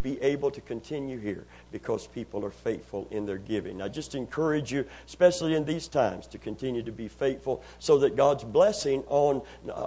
be able to continue here because people are faithful in their giving. I just encourage you, especially in these times, to continue to be faithful so that God's blessing on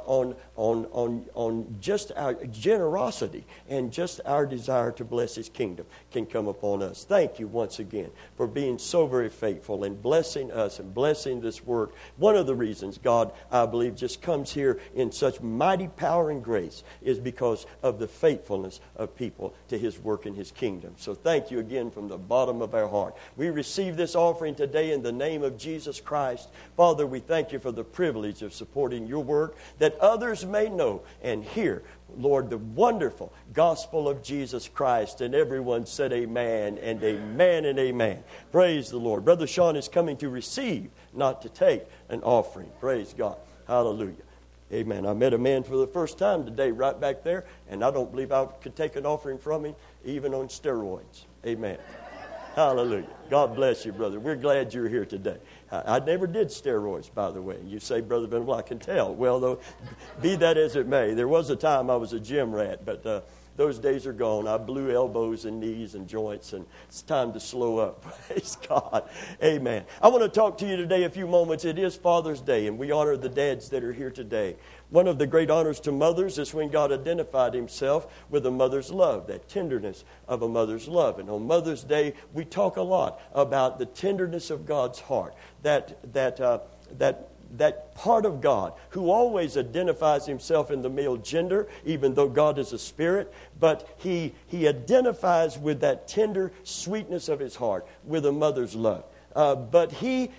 just our generosity and just our desire to bless His kingdom can come upon us. Thank you once again for being so very faithful and blessing us and blessing this work. One of the reasons God, I believe, just comes here in such mighty power and grace is because of the faithfulness of people to His work in His kingdom. So thank you again from the bottom of our heart. We receive this offering today in the name of Jesus Christ. Father, we thank you for the privilege of supporting your work that others may know and hear, Lord, the wonderful gospel of Jesus Christ. And everyone said amen and amen and amen. Praise the Lord. Brother Sean is coming to receive, not to take an offering. Praise God. Hallelujah. Amen. I met a man for the first time today right back there, and I don't believe I could take an offering from him, even on steroids. Amen. Hallelujah. God bless you, brother. We're glad you're here today. I never did steroids, by the way. You say, Brother Venable, I can tell. Well, though, be that as it may, there was a time I was a gym rat, but those days are gone. I blew elbows and knees and joints, and it's time to slow up. Praise God. Amen. I want to talk to you today a few moments. It is Father's Day, and we honor the dads that are here today. One of the great honors to mothers is when God identified Himself with a mother's love, that tenderness of a mother's love. And on Mother's Day, we talk a lot about the tenderness of God's heart, that part of God who always identifies Himself in the male gender, even though God is a spirit, but He identifies with that tender sweetness of His heart, with a mother's love. But He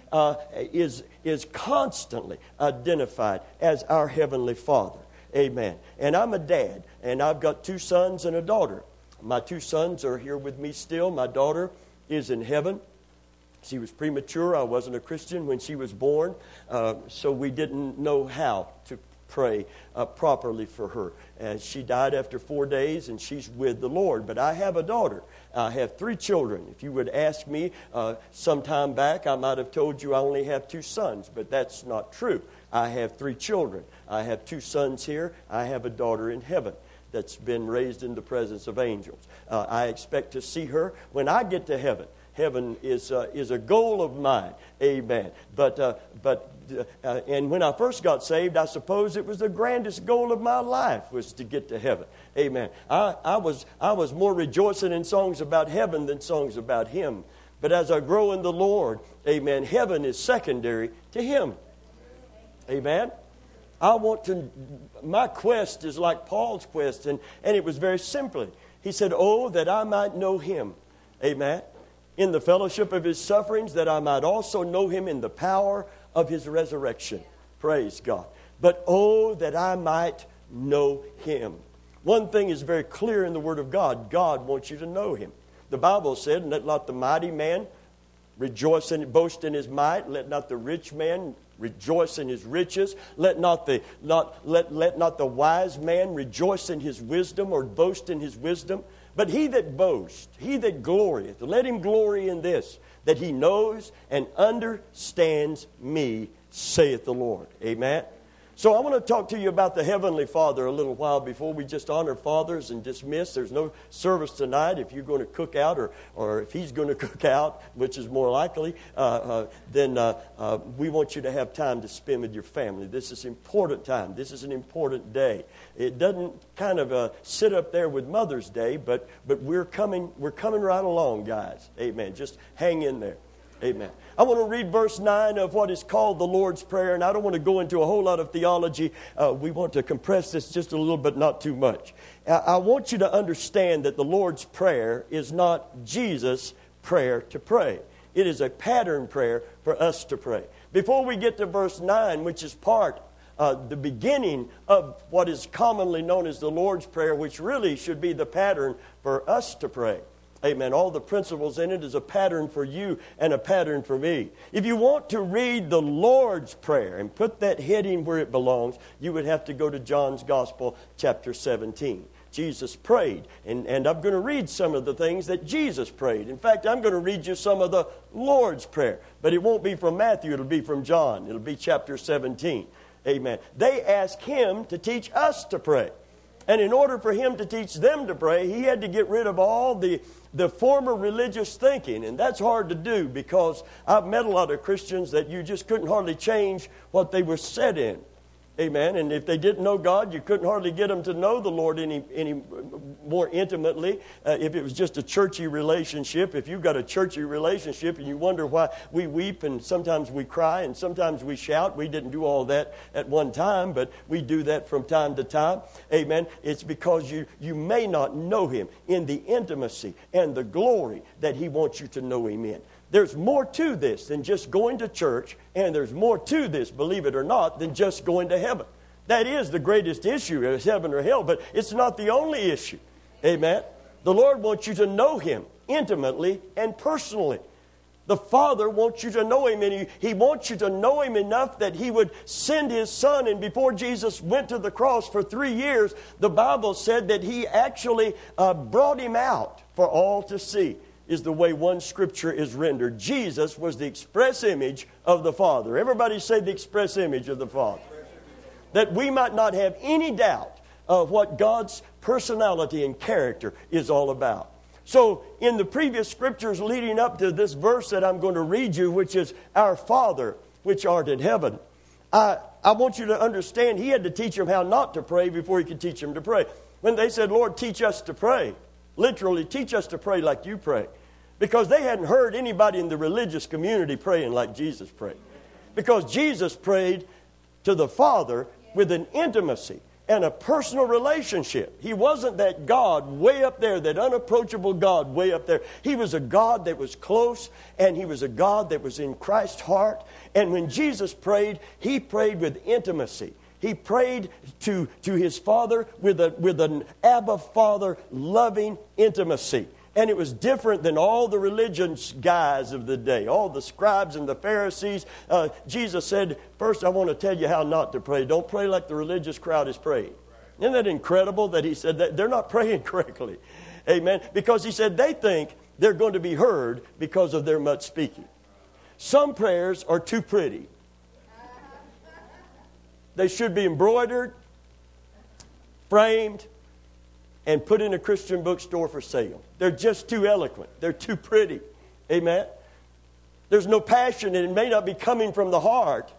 is constantly identified as our Heavenly Father. Amen. And I'm a dad, and I've got 2 sons and a daughter. My 2 sons are here with me still. My daughter is in heaven. She was premature. I wasn't a Christian when she was born, so we didn't know how to pray properly for her. And she died after 4 days, and she's with the Lord. But I have a daughter. I have 3 children. If you would ask me some time back, I might have told you I only have 2 sons, but that's not true. I have 3 children. I have 2 sons here. I have a daughter in heaven that's been raised in the presence of angels. I expect to see her when I get to heaven. Heaven is a goal of mine. Amen. And when I first got saved, I suppose it was the grandest goal of my life was to get to heaven. Amen. I was more rejoicing in songs about heaven than songs about Him. But as I grow in the Lord, amen, heaven is secondary to Him. Amen. My quest is like Paul's quest, and it was very simply. He said, "Oh, that I might know Him." Amen. In the fellowship of His sufferings, that I might also know Him in the power of His resurrection. Praise God. But oh, that I might know Him. One thing is very clear in the Word of God. God wants you to know Him. The Bible said, "Let not the mighty man rejoice and boast in his might. Let not the rich man rejoice in his riches. Let not the wise man rejoice in his wisdom or boast in his wisdom. But he that boasts, he that glorieth, let him glory in this, that he knows and understands me, saith the Lord." Amen. So I want to talk to you about the Heavenly Father a little while before we just honor fathers and dismiss. There's no service tonight. If you're going to cook out or if he's going to cook out, which is more likely, then we want you to have time to spend with your family. This is an important time. This is an important day. It doesn't kind of sit up there with Mother's Day, but we're coming right along, guys. Amen. Just hang in there. Amen. I want to read verse 9 of what is called the Lord's Prayer, and I don't want to go into a whole lot of theology. We want to compress this just a little bit, not too much. I want you to understand that the Lord's Prayer is not Jesus' prayer to pray. It is a pattern prayer for us to pray. Before we get to verse 9, which is the beginning of what is commonly known as the Lord's Prayer, which really should be the pattern for us to pray. Amen. All the principles in it is a pattern for you and a pattern for me. If you want to read the Lord's Prayer and put that heading where it belongs, you would have to go to John's Gospel, chapter 17. Jesus prayed, and I'm going to read some of the things that Jesus prayed. In fact, I'm going to read you some of the Lord's Prayer, but it won't be from Matthew, it'll be from John. It'll be chapter 17. Amen. They asked Him to teach us to pray. And in order for him to teach them to pray, he had to get rid of all the former religious thinking. And that's hard to do, because I've met a lot of Christians that you just couldn't hardly change what they were set in. Amen. And if they didn't know God, you couldn't hardly get them to know the Lord any more intimately. If it was just a churchy relationship, if you've got a churchy relationship and you wonder why we weep and sometimes we cry and sometimes we shout, we didn't do all that at one time, but we do that from time to time. Amen. It's because you may not know Him in the intimacy and the glory that He wants you to know Him in. There's more to this than just going to church, and there's more to this, believe it or not, than just going to heaven. That is the greatest issue, is heaven or hell, but it's not the only issue. Amen? The Lord wants you to know Him intimately and personally. The Father wants you to know Him, and He wants you to know Him enough that He would send His Son. And before Jesus went to the cross for 3 years, the Bible said that He actually brought Him out for all to see. Is the way one scripture is rendered. Jesus was the express image of the Father. Everybody say the express image of the Father. That we might not have any doubt of what God's personality and character is all about. So in the previous scriptures leading up to this verse that I'm going to read you, which is Our Father, which art in heaven, I want you to understand He had to teach them how not to pray before He could teach them to pray. When they said, Lord, teach us to pray, literally, teach us to pray like you pray. Because they hadn't heard anybody in the religious community praying like Jesus prayed. Because Jesus prayed to the Father with an intimacy and a personal relationship. He wasn't that God way up there, that unapproachable God way up there. He was a God that was close, and He was a God that was in Christ's heart. And when Jesus prayed, He prayed with intimacy. He prayed to His Father with an Abba Father loving intimacy. And it was different than all the religious guys of the day, all the scribes and the Pharisees. Jesus said, first I want to tell you how not to pray. Don't pray like the religious crowd is praying. Isn't that incredible that He said that? They're not praying correctly. Amen. Because He said they think they're going to be heard because of their much speaking. Some prayers are too pretty. They should be embroidered, framed, and put in a Christian bookstore for sale. They're just too eloquent. They're too pretty. Amen? There's no passion, and it may not be coming from the heart.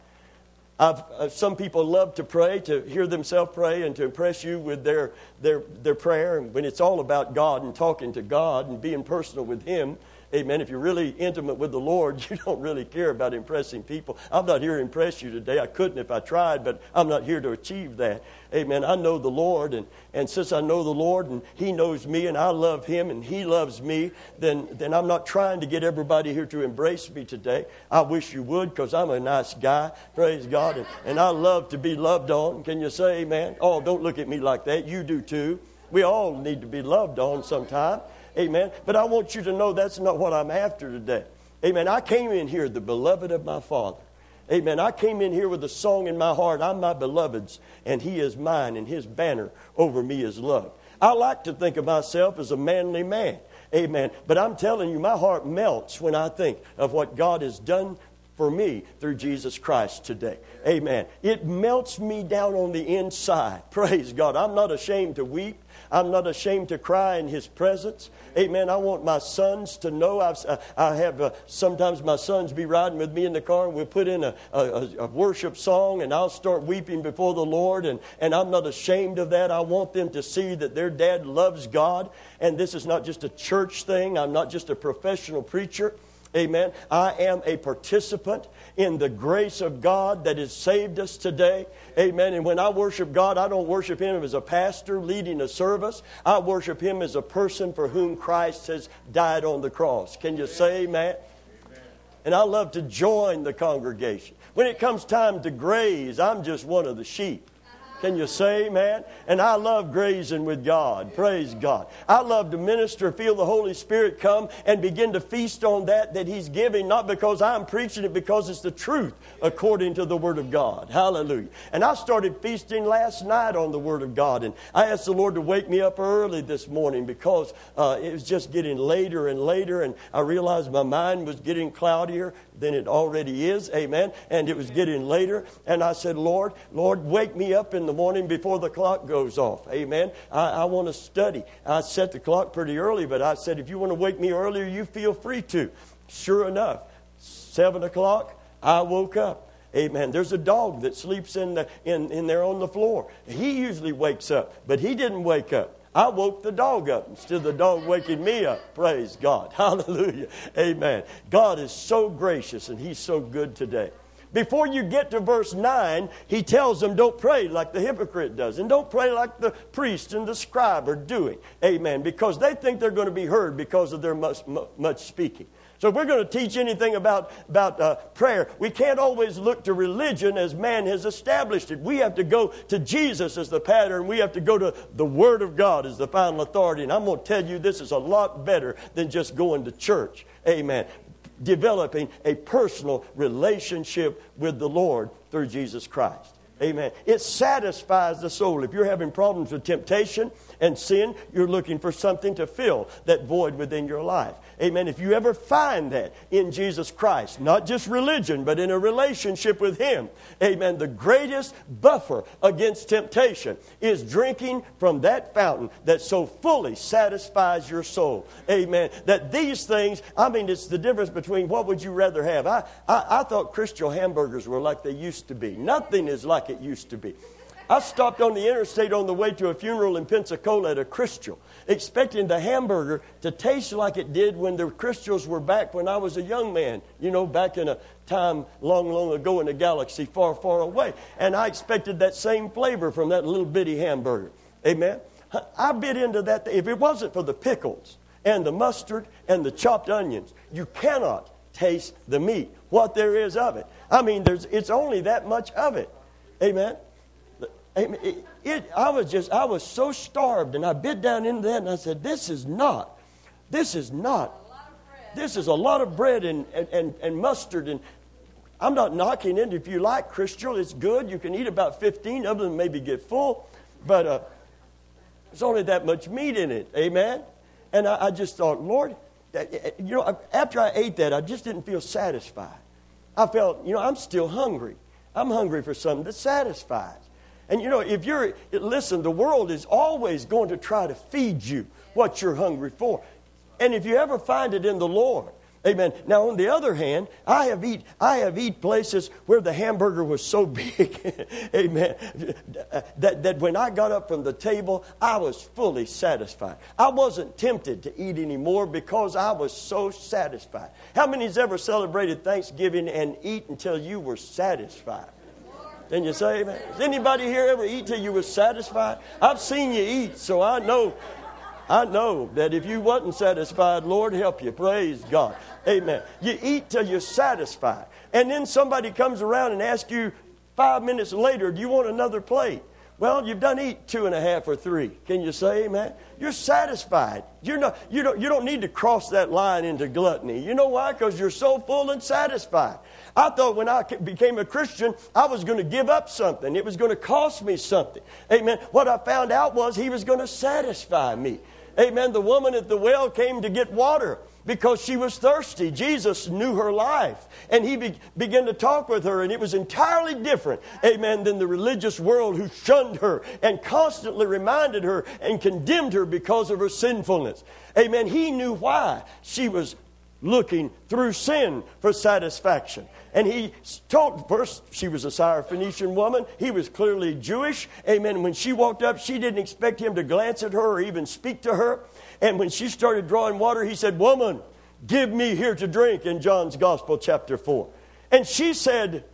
Some people love to pray, to hear themselves pray, and to impress you with their prayer. And when it's all about God and talking to God and being personal with Him, amen. If you're really intimate with the Lord, you don't really care about impressing people. I'm not here to impress you today. I couldn't if I tried, but I'm not here to achieve that. Amen. I know the Lord, and since I know the Lord and He knows me and I love Him and He loves me, then I'm not trying to get everybody here to embrace me today. I wish you would, because I'm a nice guy. Praise God. And I love to be loved on. Can you say amen? Oh, don't look at me like that. You do too. We all need to be loved on sometime. Amen. But I want you to know that's not what I'm after today. Amen. I came in here the beloved of my Father. Amen. I came in here with a song in my heart. I'm my beloved's, and He is mine, and His banner over me is love. I like to think of myself as a manly man. Amen. But I'm telling you, my heart melts when I think of what God has done for me through Jesus Christ today. Amen. It melts me down on the inside. Praise God. I'm not ashamed to weep. I'm not ashamed to cry in His presence. Amen. I want my sons to know. I have sometimes my sons be riding with me in the car, and we'll put in a worship song, and I'll start weeping before the Lord, and I'm not ashamed of that. I want them to see that their dad loves God, and this is not just a church thing. I'm not just a professional preacher. Amen. I am a participant in the grace of God that has saved us today. Amen. And when I worship God, I don't worship Him as a pastor leading a service. I worship Him as a person for whom Christ has died on the cross. Can you say amen? Amen. And I love to join the congregation. When it comes time to graze, I'm just one of the sheep. Can you say amen? And I love grazing with God. Praise God. I love to minister, feel the Holy Spirit come and begin to feast on that He's giving, not because I'm preaching it, because it's the truth according to the Word of God. Hallelujah. And I started feasting last night on the Word of God, and I asked the Lord to wake me up early this morning because it was just getting later and later, and I realized my mind was getting cloudier than it already is. Amen. And it was getting later, and I said, Lord, wake me up in the the morning before the clock goes off. Amen. I want to study. I set the clock pretty early, but I said, if you want to wake me earlier, you feel free to. Sure enough, 7 o'clock, I woke up. Amen. There's a dog that sleeps in there on the floor. He usually wakes up, but he didn't wake up. I woke the dog up instead of the dog waking me up. Praise God. Hallelujah. Amen. God is so gracious and He's so good today. Before you get to verse 9, He tells them don't pray like the hypocrite does. And don't pray like the priest and the scribe are doing. Amen. Because they think they're going to be heard because of their much speaking. So if we're going to teach anything about prayer, we can't always look to religion as man has established it. We have to go to Jesus as the pattern. We have to go to the Word of God as the final authority. And I'm going to tell you this is a lot better than just going to church. Amen. Developing a personal relationship with the Lord through Jesus Christ. Amen. It satisfies the soul. If you're having problems with temptation and sin, you're looking for something to fill that void within your life. Amen. If you ever find that in Jesus Christ, not just religion, but in a relationship with Him, amen, the greatest buffer against temptation is drinking from that fountain that so fully satisfies your soul. Amen. That these things, it's the difference between what would you rather have. I thought Cristal hamburgers were like they used to be. Nothing is like it used to be. I stopped on the interstate on the way to a funeral in Pensacola at a Cristal, expecting the hamburger to taste like it did when the Cristals were back when I was a young man, back in a time long, long ago in a galaxy far, far away. And I expected that same flavor from that little bitty hamburger. Amen. I bit into that. If it wasn't for the pickles and the mustard and the chopped onions, you cannot taste the meat, what there is of it. It's only that much of it. Amen. I was so starved, and I bit down into that, and I said, this is a lot of bread and mustard, and I'm not knocking it. If you like Cristal, it's good. You can eat about 15 of them and maybe get full, but there's only that much meat in it. Amen? And I just thought, Lord, after I ate that, I just didn't feel satisfied. I felt, I'm still hungry. I'm hungry for something that satisfies. And listen, the world is always going to try to feed you what you're hungry for. And if you ever find it in the Lord, amen. Now, on the other hand, I have eat places where the hamburger was so big, amen, that when I got up from the table, I was fully satisfied. I wasn't tempted to eat anymore because I was so satisfied. How many has ever celebrated Thanksgiving and eat until you were satisfied? Can you say amen? Has anybody here ever eat till you were satisfied? I've seen you eat, so I know that if you wasn't satisfied, Lord help you. Praise God. Amen. You eat till you're satisfied. And then somebody comes around and asks you 5 minutes later, do you want another plate? Well, you've done eat 2.5 or 3. Can you say amen? You're satisfied. You don't need to cross that line into gluttony. You know why? Because you're so full and satisfied. I thought when I became a Christian, I was going to give up something. It was going to cost me something. Amen. What I found out was He was going to satisfy me. Amen. The woman at the well came to get water because she was thirsty. Jesus knew her life. And He began to talk with her. And it was entirely different, amen, than the religious world who shunned her and constantly reminded her and condemned her because of her sinfulness. Amen. He knew why she was looking through sin for satisfaction. And He told, first, she was a Syrophoenician woman. He was clearly Jewish. Amen. When she walked up, she didn't expect Him to glance at her or even speak to her. And when she started drawing water, He said, woman, give me here to drink, in John's Gospel, chapter 4. And she said,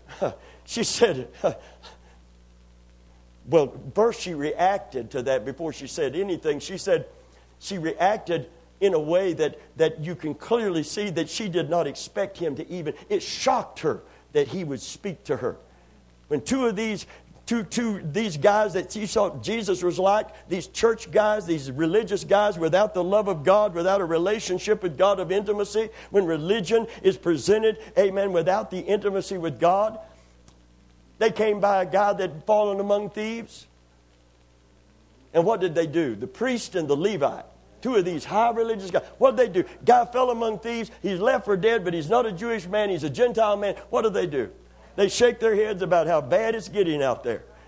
well, first she reacted to that before she said anything. She reacted in a way that you can clearly see that she did not expect Him to even. It shocked her that He would speak to her. When two of these guys that she saw Jesus was like, these church guys, these religious guys without the love of God, without a relationship with God of intimacy, when religion is presented, amen, without the intimacy with God, they came by a guy that had fallen among thieves. And what did they do? The priest and the Levite. Two of these high religious guys. What did they do? Guy fell among thieves. He's left for dead, but he's not a Jewish man. He's a Gentile man. What do? They shake their heads about how bad it's getting out there.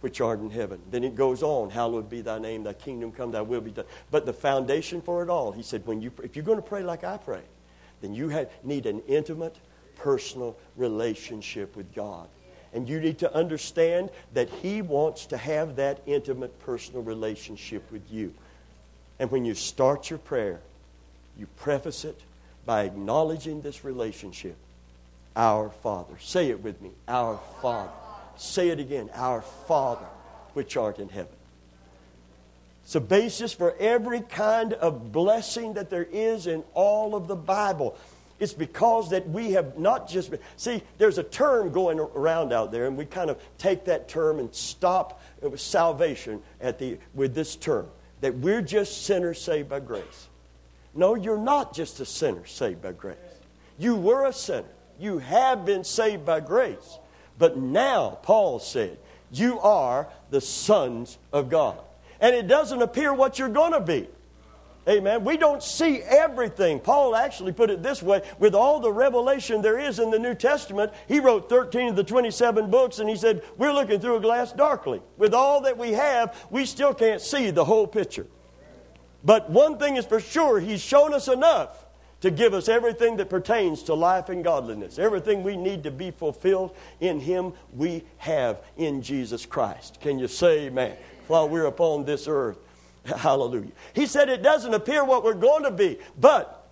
which art in heaven. Then it goes on, hallowed be thy name, thy kingdom come, thy will be done. But the foundation for it all, he said, if you're going to pray like I pray, then you need an intimate, personal relationship with God. And you need to understand that he wants to have that intimate, personal relationship with you. And when you start your prayer, you preface it by acknowledging this relationship. Our Father. Say it with me. Our Father. Say it again. Our Father, which art in heaven. It's a basis for every kind of blessing that there is in all of the Bible. It's because that we have not just... See, there's a term going around out there, and we kind of take that term and stop with salvation with this term, that we're just sinners saved by grace. No, you're not just a sinner saved by grace. You were a sinner. You have been saved by grace. But now, Paul said, you are the sons of God. And it doesn't appear what you're going to be. Amen. We don't see everything. Paul actually put it this way. With all the revelation there is in the New Testament, he wrote 13 of the 27 books, and he said, we're looking through a glass darkly. With all that we have, we still can't see the whole picture. But one thing is for sure, he's shown us enough to give us everything that pertains to life and godliness. Everything we need to be fulfilled in him, we have in Jesus Christ. Can you say amen? While we're upon this earth. Hallelujah. He said it doesn't appear what we're going to be, but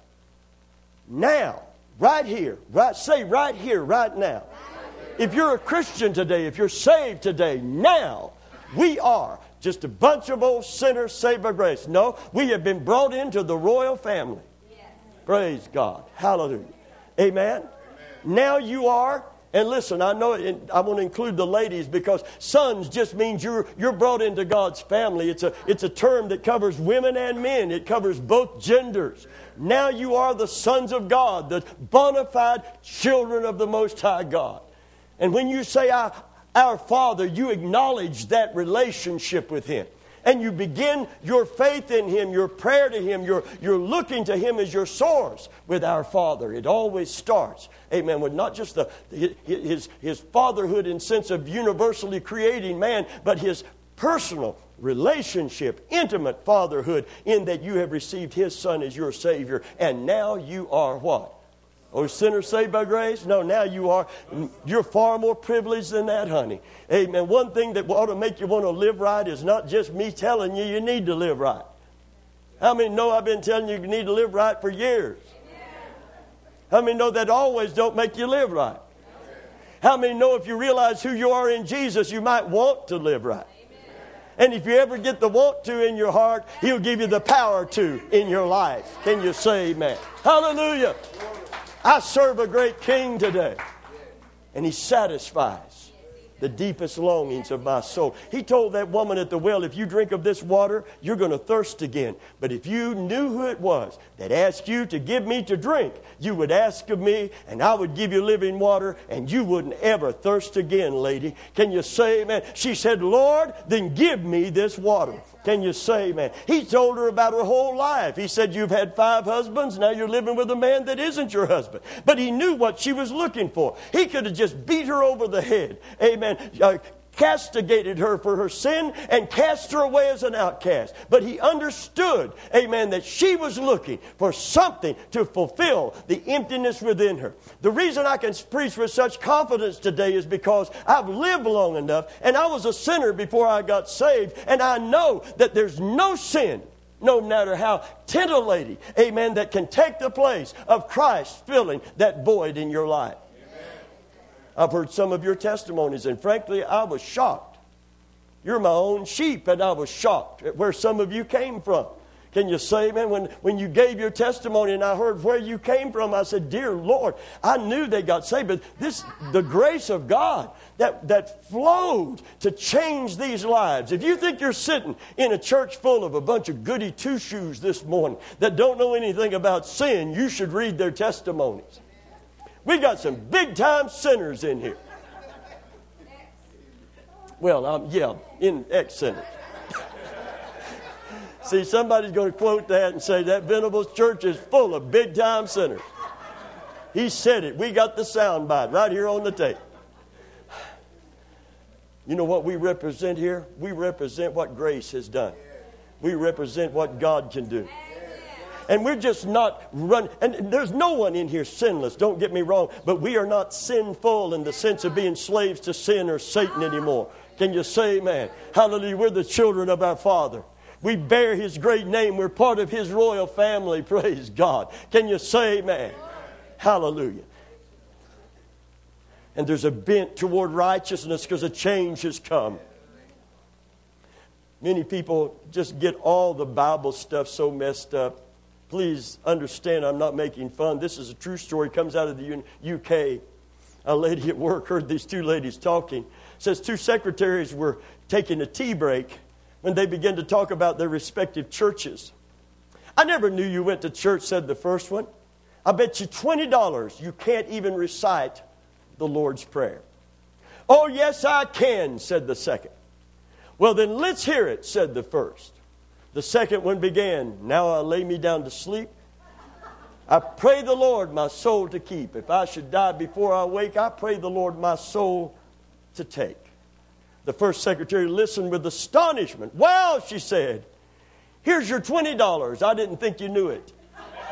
now, right here, right here, right now. If you're a Christian today, if you're saved today, now we are just a bunch of old sinners saved by grace. No, we have been brought into the royal family. Yes. Praise God. Hallelujah. Amen. Now you are. And listen, I know I want to include the ladies because sons just means you're brought into God's family. It's a term that covers women and men. It covers both genders. Now you are the sons of God, the bona fide children of the Most High God. And when you say our Father, you acknowledge that relationship with him. And you begin your faith in him, your prayer to him, you're looking to him as your source with our Father. It always starts, amen, with not just his fatherhood in sense of universally creating man, but his personal relationship, intimate fatherhood in that you have received his Son as your Savior. And now you are what? Oh, sinner saved by grace? No, now you're far more privileged than that, honey. Amen. One thing that ought to make you want to live right is not just me telling you need to live right. How many know I've been telling you need to live right for years? How many know that always don't make you live right? How many know if you realize who you are in Jesus, you might want to live right? And if you ever get the want to in your heart, he'll give you the power to in your life. Can you say amen? Hallelujah. I serve a great king today. And he satisfies the deepest longings of my soul. He told that woman at the well, if you drink of this water, you're going to thirst again. But if you knew who it was that asked you to give me to drink, you would ask of me, and I would give you living water, and you wouldn't ever thirst again, lady. Can you say amen? She said, Lord, then give me this water. Can you say amen? He told her about her whole life. He said, you've had 5 husbands. Now you're living with a man that isn't your husband. But he knew what she was looking for. He could have just beat her over the head. Amen. Castigated her for her sin and cast her away as an outcast. But he understood, amen, that she was looking for something to fulfill the emptiness within her. The reason I can preach with such confidence today is because I've lived long enough, and I was a sinner before I got saved, and I know that there's no sin, no matter how titillating, amen, that can take the place of Christ filling that void in your life. I've heard some of your testimonies, and frankly, I was shocked. You're my own sheep, and I was shocked at where some of you came from. Can you say, man, when you gave your testimony and I heard where you came from, I said, dear Lord, I knew they got saved, but the grace of God that flowed to change these lives. If you think you're sitting in a church full of a bunch of goody two-shoes this morning that don't know anything about sin, you should read their testimonies. We got some big-time sinners in here. Well, in ex-sinners. See, somebody's going to quote that and say that Venables Church is full of big-time sinners. He said it. We got the sound bite right here on the tape. You know what we represent here? We represent what grace has done. We represent what God can do. And we're just not running. And there's no one in here sinless, don't get me wrong. But we are not sinful in the sense of being slaves to sin or Satan anymore. Can you say amen? Hallelujah. We're the children of our Father. We bear His great name. We're part of His royal family. Praise God. Can you say amen? Hallelujah. And there's a bent toward righteousness because a change has come. Many people just get all the Bible stuff so messed up. Please understand, I'm not making fun. This is a true story. It comes out of the UK. A lady at work heard these two ladies talking. It says two secretaries were taking a tea break when they began to talk about their respective churches. I never knew you went to church, said the first one. I bet you $20 you can't even recite the Lord's Prayer. Oh, yes, I can, said the second. Well, then let's hear it, said the first. The second one began, now I lay me down to sleep. I pray the Lord my soul to keep. If I should die before I wake, I pray the Lord my soul to take. The first secretary listened with astonishment. Well, she said, here's your $20. I didn't think you knew it.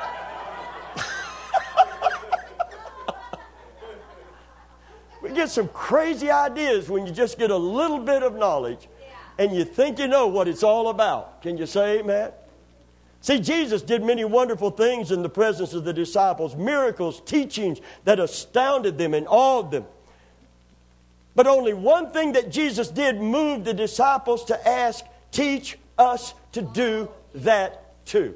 We get some crazy ideas when you just get a little bit of knowledge and you think you know what it's all about. Can you say amen? See, Jesus did many wonderful things in the presence of the disciples, miracles, teachings that astounded them and awed them. But only one thing that Jesus did moved the disciples to ask, teach us to do that too.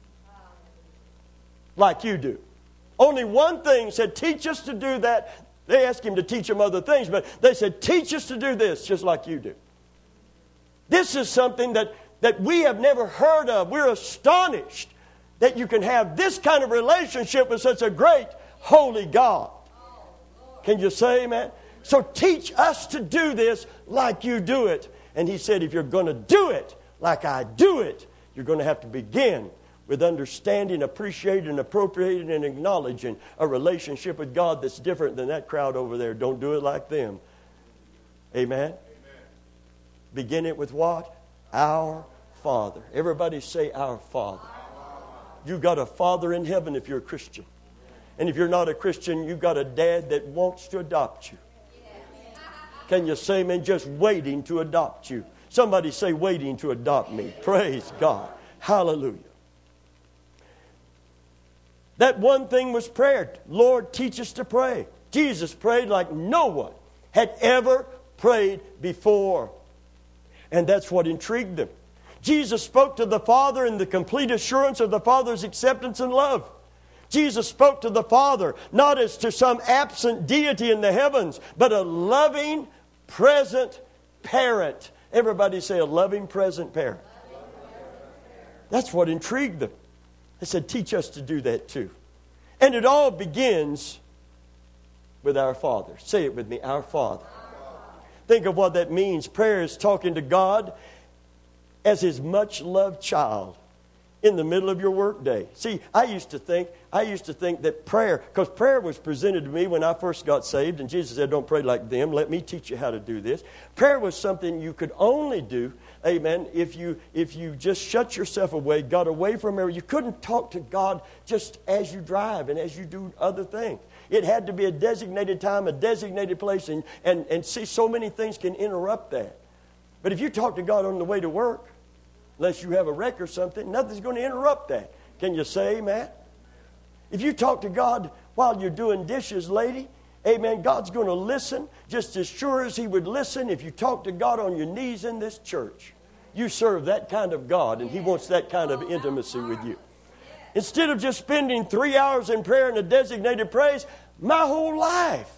Like you do. Only one thing said, teach us to do that. They asked Him to teach them other things, but they said, teach us to do this just like you do. This is something that we have never heard of. We're astonished that you can have this kind of relationship with such a great, holy God. Can you say amen? So teach us to do this like you do it. And He said, if you're going to do it like I do it, you're going to have to begin with understanding, appreciating, appropriating, and acknowledging a relationship with God that's different than that crowd over there. Don't do it like them. Amen? Begin it with what? Our Father. Everybody say, our Father. You've got a Father in heaven if you're a Christian. And if you're not a Christian, you've got a dad that wants to adopt you. Can you say, man, just waiting to adopt you? Somebody say, waiting to adopt me. Praise God. Hallelujah. That one thing was prayer. Lord, teach us to pray. Jesus prayed like no one had ever prayed before. And that's what intrigued them. Jesus spoke to the Father in the complete assurance of the Father's acceptance and love. Jesus spoke to the Father not as to some absent deity in the heavens, but a loving, present parent. Everybody say a loving, present parent. That's what intrigued them. They said, teach us to do that too. And it all begins with our Father. Say it with me, our Father. Think of what that means. Prayer is talking to God as His much-loved child in the middle of your workday. See, I used to think that prayer, because prayer was presented to me when I first got saved, and Jesus said, don't pray like them. Let me teach you how to do this. Prayer was something you could only do, amen, if you just shut yourself away, got away from everything. You couldn't talk to God just as you drive and as you do other things. It had to be a designated time, a designated place, and see, so many things can interrupt that. But if you talk to God on the way to work, unless you have a wreck or something, nothing's going to interrupt that. Can you say amen? If you talk to God while you're doing dishes, lady, amen, God's going to listen just as sure as He would listen if you talk to God on your knees in this church. You serve that kind of God, and He wants that kind of intimacy with you. Instead of just spending 3 hours in prayer and a designated praise, my whole life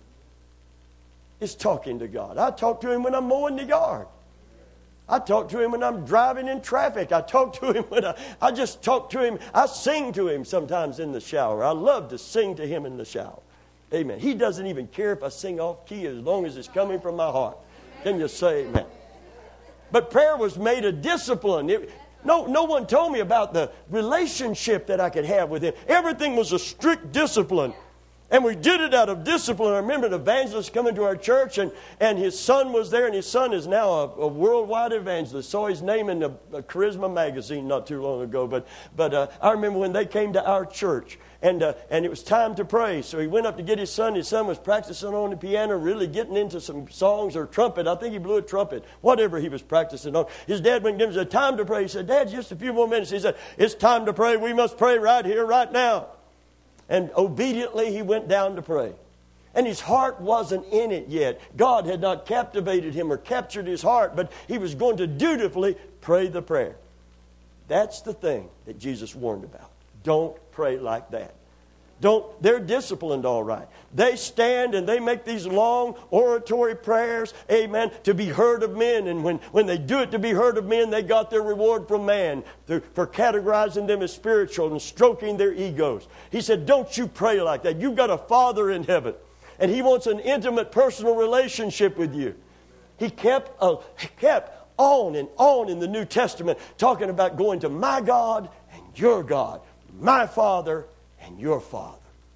is talking to God. I talk to Him when I'm mowing the yard. I talk to Him when I'm driving in traffic. I talk to Him when I just talk to Him. I sing to Him sometimes in the shower. I love to sing to Him in the shower. Amen. He doesn't even care if I sing off key as long as it's coming from my heart. Can you say amen? But prayer was made a discipline. No one told me about the relationship that I could have with Him. Everything was a strict discipline. And we did it out of discipline. I remember an evangelist coming to our church, and his son was there, and his son is now a worldwide evangelist. Saw his name in the Charisma magazine not too long ago. But I remember when they came to our church, and it was time to pray. So he went up to get his son. His son was practicing on the piano, really getting into some songs or trumpet. I think he blew a trumpet, whatever he was practicing on. His dad went and gave him time to pray. He said, "Dad, just a few more minutes." He said, "It's time to pray. We must pray right here, right now." And obediently he went down to pray. And his heart wasn't in it yet. God had not captivated him or captured his heart, but he was going to dutifully pray the prayer. That's the thing that Jesus warned about. Don't pray like that. They're disciplined all right. They stand and they make these long oratory prayers, amen, to be heard of men. And when they do it to be heard of men, they got their reward from man for categorizing them as spiritual and stroking their egos. He said, don't you pray like that. You've got a Father in heaven, and He wants an intimate personal relationship with you. He kept on and on in the New Testament talking about going to my God and your God, my Father and your Father.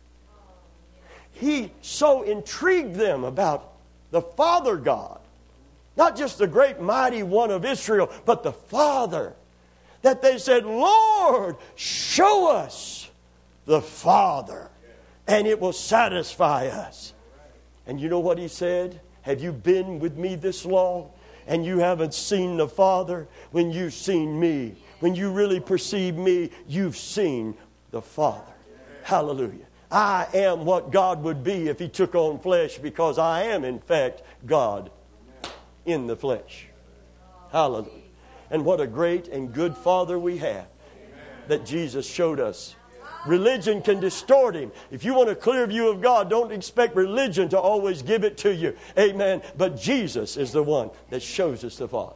He so intrigued them about the Father God, not just the great mighty one of Israel, but the Father, that they said, "Lord, show us the Father, and it will satisfy us." And you know what He said? "Have you been with me this long, and you haven't seen the Father? When you've seen me, when you really perceive me, you've seen the Father." Hallelujah. I am what God would be if He took on flesh, because I am, in fact, God in the flesh. Hallelujah. And what a great and good Father we have that Jesus showed us. Religion can distort Him. If you want a clear view of God, don't expect religion to always give it to you. Amen. But Jesus is the one that shows us the Father.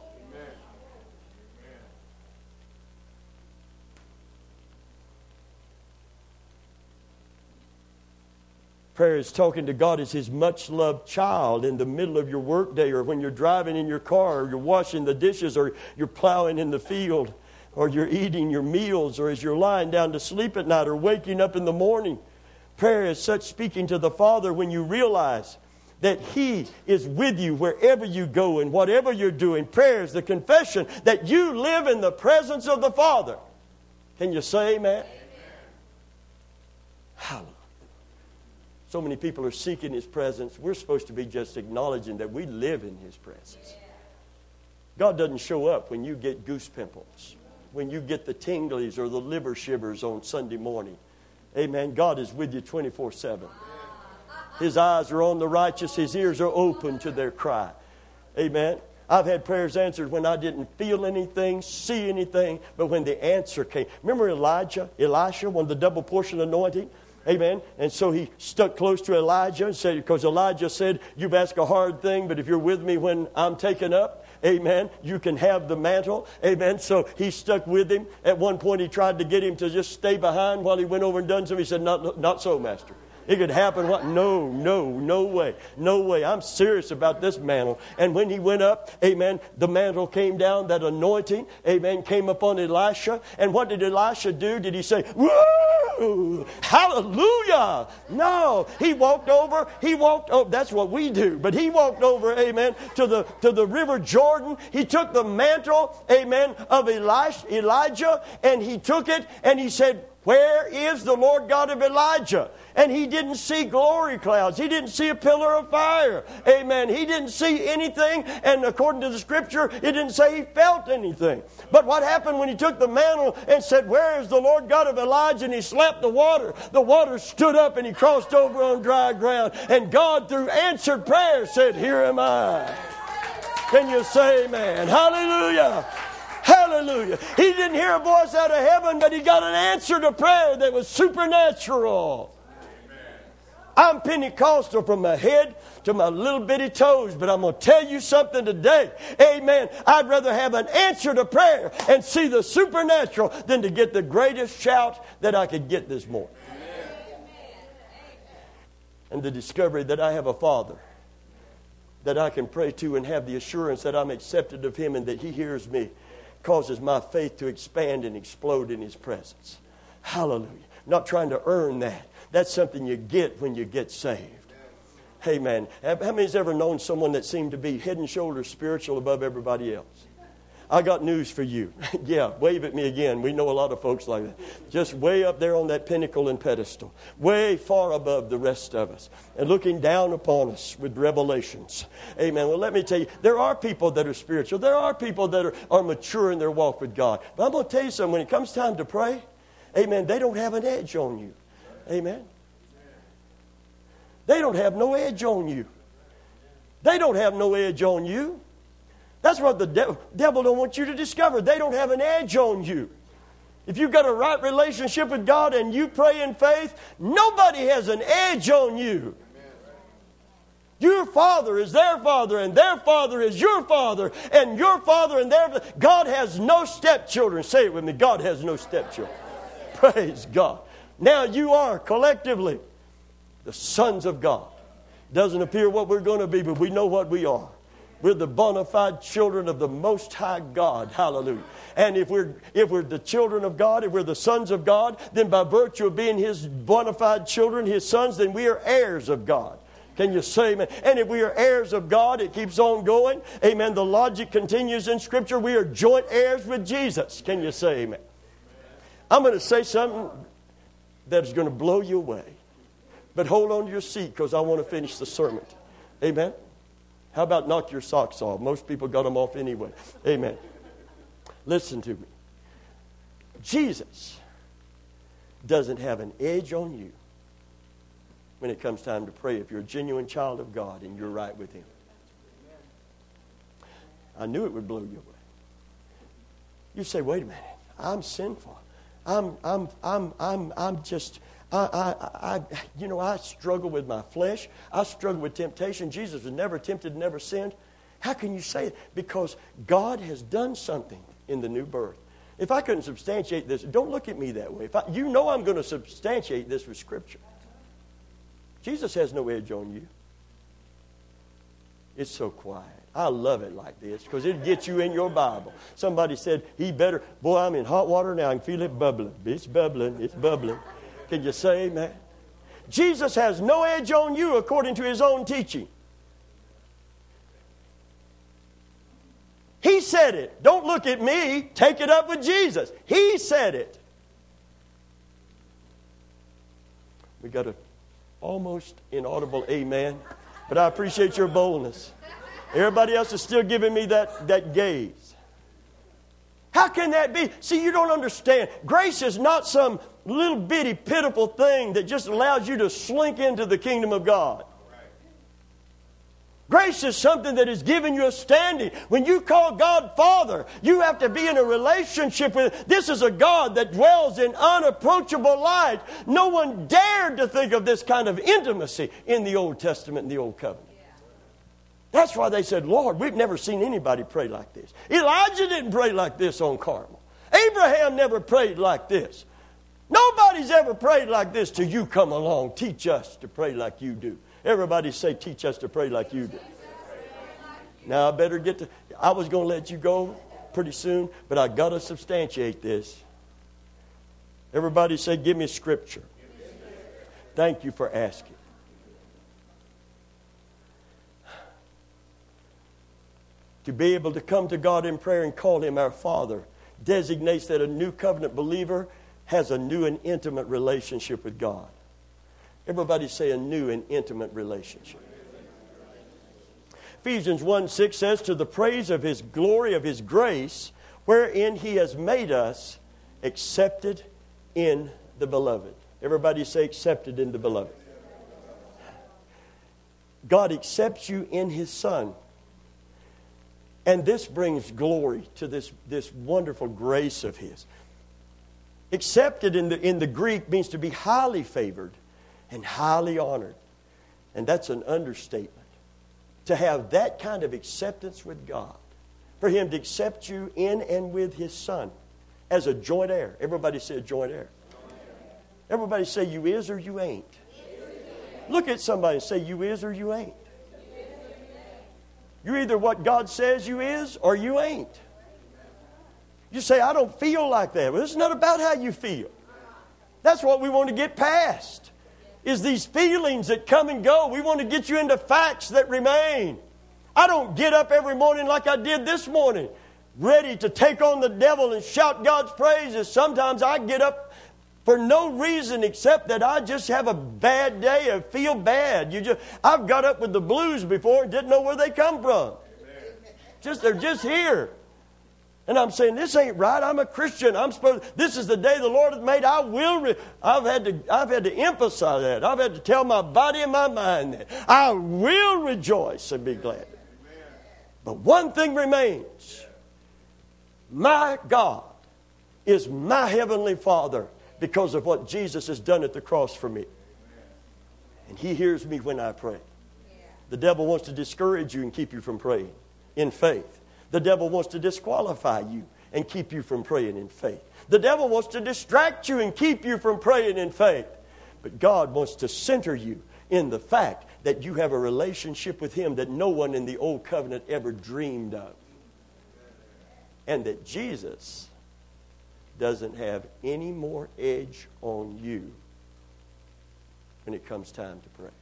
Prayer is talking to God as His much-loved child in the middle of your workday, or when you're driving in your car, or you're washing the dishes, or you're plowing in the field, or you're eating your meals, or as you're lying down to sleep at night, or waking up in the morning. Prayer is such speaking to the Father when you realize that He is with you wherever you go and whatever you're doing. Prayer is the confession that you live in the presence of the Father. Can you say amen? Hallelujah. So many people are seeking His presence. We're supposed to be just acknowledging that we live in His presence. God doesn't show up when you get goose pimples, when you get the tinglies or the liver shivers on Sunday morning. Amen. God is with you 24/7. His eyes are on the righteous. His ears are open to their cry. Amen. I've had prayers answered when I didn't feel anything, see anything, but when the answer came. Remember Elisha, one of the double portion anointing? Amen. And so he stuck close to Elijah and said, because Elijah said, "You've asked a hard thing, but if you're with me when I'm taken up, amen, you can have the mantle." Amen. So he stuck with him. At one point he tried to get him to just stay behind while he went over and done something. He said, not so, Master. It could happen. What? No way. No way. I'm serious about this mantle. And when he went up, amen, the mantle came down, that anointing, amen, came upon Elisha. And what did Elisha do? Did he say, "Woo! Hallelujah"? No. He walked over. That's what we do. But he walked over, amen, to the river Jordan. He took the mantle, amen, of Elijah, and he took it and he said, "Where is the Lord God of Elijah?" And he didn't see glory clouds. He didn't see a pillar of fire. Amen. He didn't see anything. And according to the Scripture, it didn't say he felt anything. But what happened when he took the mantle and said, "Where is the Lord God of Elijah?" And he slapped the water stood up and he crossed over on dry ground. And God, through answered prayer, said, "Here am I." Can you say amen? Hallelujah. Hallelujah. He didn't hear a voice out of heaven, but he got an answer to prayer that was supernatural. I'm Pentecostal from my head to my little bitty toes, but I'm going to tell you something today. Amen. I'd rather have an answer to prayer and see the supernatural than to get the greatest shout that I could get this morning. And the discovery that I have a Father that I can pray to and have the assurance that I'm accepted of Him and that He hears me causes my faith to expand and explode in His presence. Hallelujah. not trying to earn that. That's something you get when you get saved. Amen. How many's ever known someone that seemed to be head and shoulders spiritual above everybody else? I got news for you. Yeah, wave at me again. We know a lot of folks like that. Just way up there on that pinnacle and pedestal. Way far above the rest of us. And looking down upon us with revelations. Amen. Well, let me tell you, there are people that are spiritual. There are people that are mature in their walk with God. But I'm going to tell you something. When it comes time to pray, amen, they don't have an edge on you. Amen. They don't have no edge on you. They don't have no edge on you. That's what the devil don't want you to discover. They don't have an edge on you. If you've got a right relationship with God and you pray in faith, nobody has an edge on you. Your father is their father, and their father is your father, and your father and their... God has no stepchildren. Say it with me. God has no stepchildren. Praise God. Now you are collectively the sons of God. Doesn't appear what we're going to be, but we know what we are. We're the bona fide children of the Most High God. Hallelujah. And if we're the children of God, if we're the sons of God, then by virtue of being His bona fide children, His sons, then we are heirs of God. Can you say amen? And if we are heirs of God, it keeps on going. Amen. The logic continues in Scripture. We are joint heirs with Jesus. Can you say amen? I'm going to say something that is going to blow you away. But hold on to your seat because I want to finish the sermon. Amen. How about knock your socks off? Most people got them off anyway. Amen. Listen to me. Jesus doesn't have an edge on you when it comes time to pray if you're a genuine child of God and you're right with Him. I knew it would blow you away. You say, wait a minute. I'm sinful. I struggle with my flesh. I struggle with temptation. Jesus was never tempted, never sinned. How can you say it? Because God has done something in the new birth. If I couldn't substantiate this, don't look at me that way. You know I'm going to substantiate this with Scripture. Jesus has no edge on you. It's so quiet. I love it like this because it gets you in your Bible. Somebody said, boy, I'm in hot water now. I can feel it bubbling. It's bubbling. It's bubbling. Can you say amen? Jesus has no edge on you according to His own teaching. He said it. Don't look at me. Take it up with Jesus. He said it. We got a almost inaudible amen, but I appreciate your boldness. Everybody else is still giving me that gaze. How can that be? See, you don't understand. Grace is not some little bitty pitiful thing that just allows you to slink into the kingdom of God. Grace is something that is giving you a standing. When you call God Father, you have to be in a relationship with... This is a God that dwells in unapproachable light. No one dared to think of this kind of intimacy in the Old Testament and the Old Covenant. That's why they said, Lord, we've never seen anybody pray like this. Elijah didn't pray like this on Carmel. Abraham never prayed like this. Nobody's ever prayed like this till you come along. Teach us to pray like you do. Everybody say, teach us to pray like you do. Now, I better I was going to let you go pretty soon, but I got to substantiate this. Everybody say, give me Scripture. Thank you for asking. To be able to come to God in prayer and call Him our Father designates that a new covenant believer has a new and intimate relationship with God. Everybody say a new and intimate relationship. Ephesians 1:6 says, to the praise of His glory, of His grace, wherein He has made us accepted in the Beloved. Everybody say accepted in the Beloved. God accepts you in His Son. And this brings glory to this wonderful grace of His. Accepted in the Greek means to be highly favored and highly honored. And that's an understatement. To have that kind of acceptance with God. For Him to accept you in and with His Son as a joint heir. Everybody say a joint heir. Everybody say you is or you ain't. Look at somebody and say you is or you ain't. You're either what God says you is or you ain't. You say, I don't feel like that. Well, it's not about how you feel. That's what we want to get past, is these feelings that come and go. We want to get you into facts that remain. I don't get up every morning like I did this morning, ready to take on the devil and shout God's praises. Sometimes I get up for no reason except that I just have a bad day or feel bad. I've got up with the blues before and didn't know where they come from. They're just here. And I'm saying, this ain't right. I'm a Christian. This is the day the Lord has made. I've had to emphasize that. I've had to tell my body and my mind that I will rejoice and be glad. But one thing remains. My God is my heavenly Father because of what Jesus has done at the cross for me. And He hears me when I pray. The devil wants to discourage you and keep you from praying in faith. The devil wants to disqualify you and keep you from praying in faith. The devil wants to distract you and keep you from praying in faith. But God wants to center you in the fact that you have a relationship with Him that no one in the old covenant ever dreamed of. And that Jesus doesn't have any more edge on you when it comes time to pray.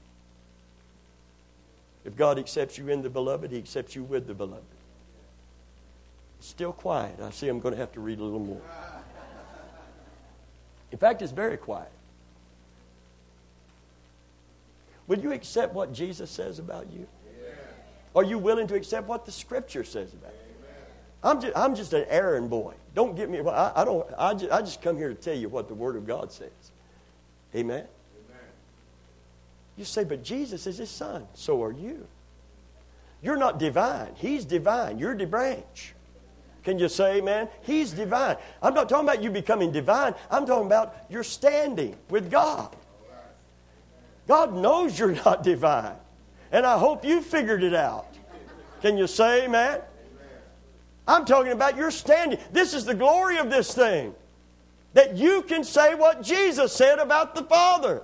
If God accepts you in the beloved, He accepts you with the beloved. It's still quiet. I see I'm going to have to read a little more. In fact, it's very quiet. Will you accept what Jesus says about you? Are you willing to accept what the Scripture says about you? I'm just an errand boy. Don't get me wrong. I just come here to tell you what the Word of God says. Amen? You say, but Jesus is His Son. So are you. You're not divine. He's divine. You're the branch. Can you say amen? He's divine. I'm not talking about you becoming divine. I'm talking about your standing with God. God knows you're not divine. And I hope you figured it out. Can you say amen? I'm talking about your standing. This is the glory of this thing. That you can say what Jesus said about the Father.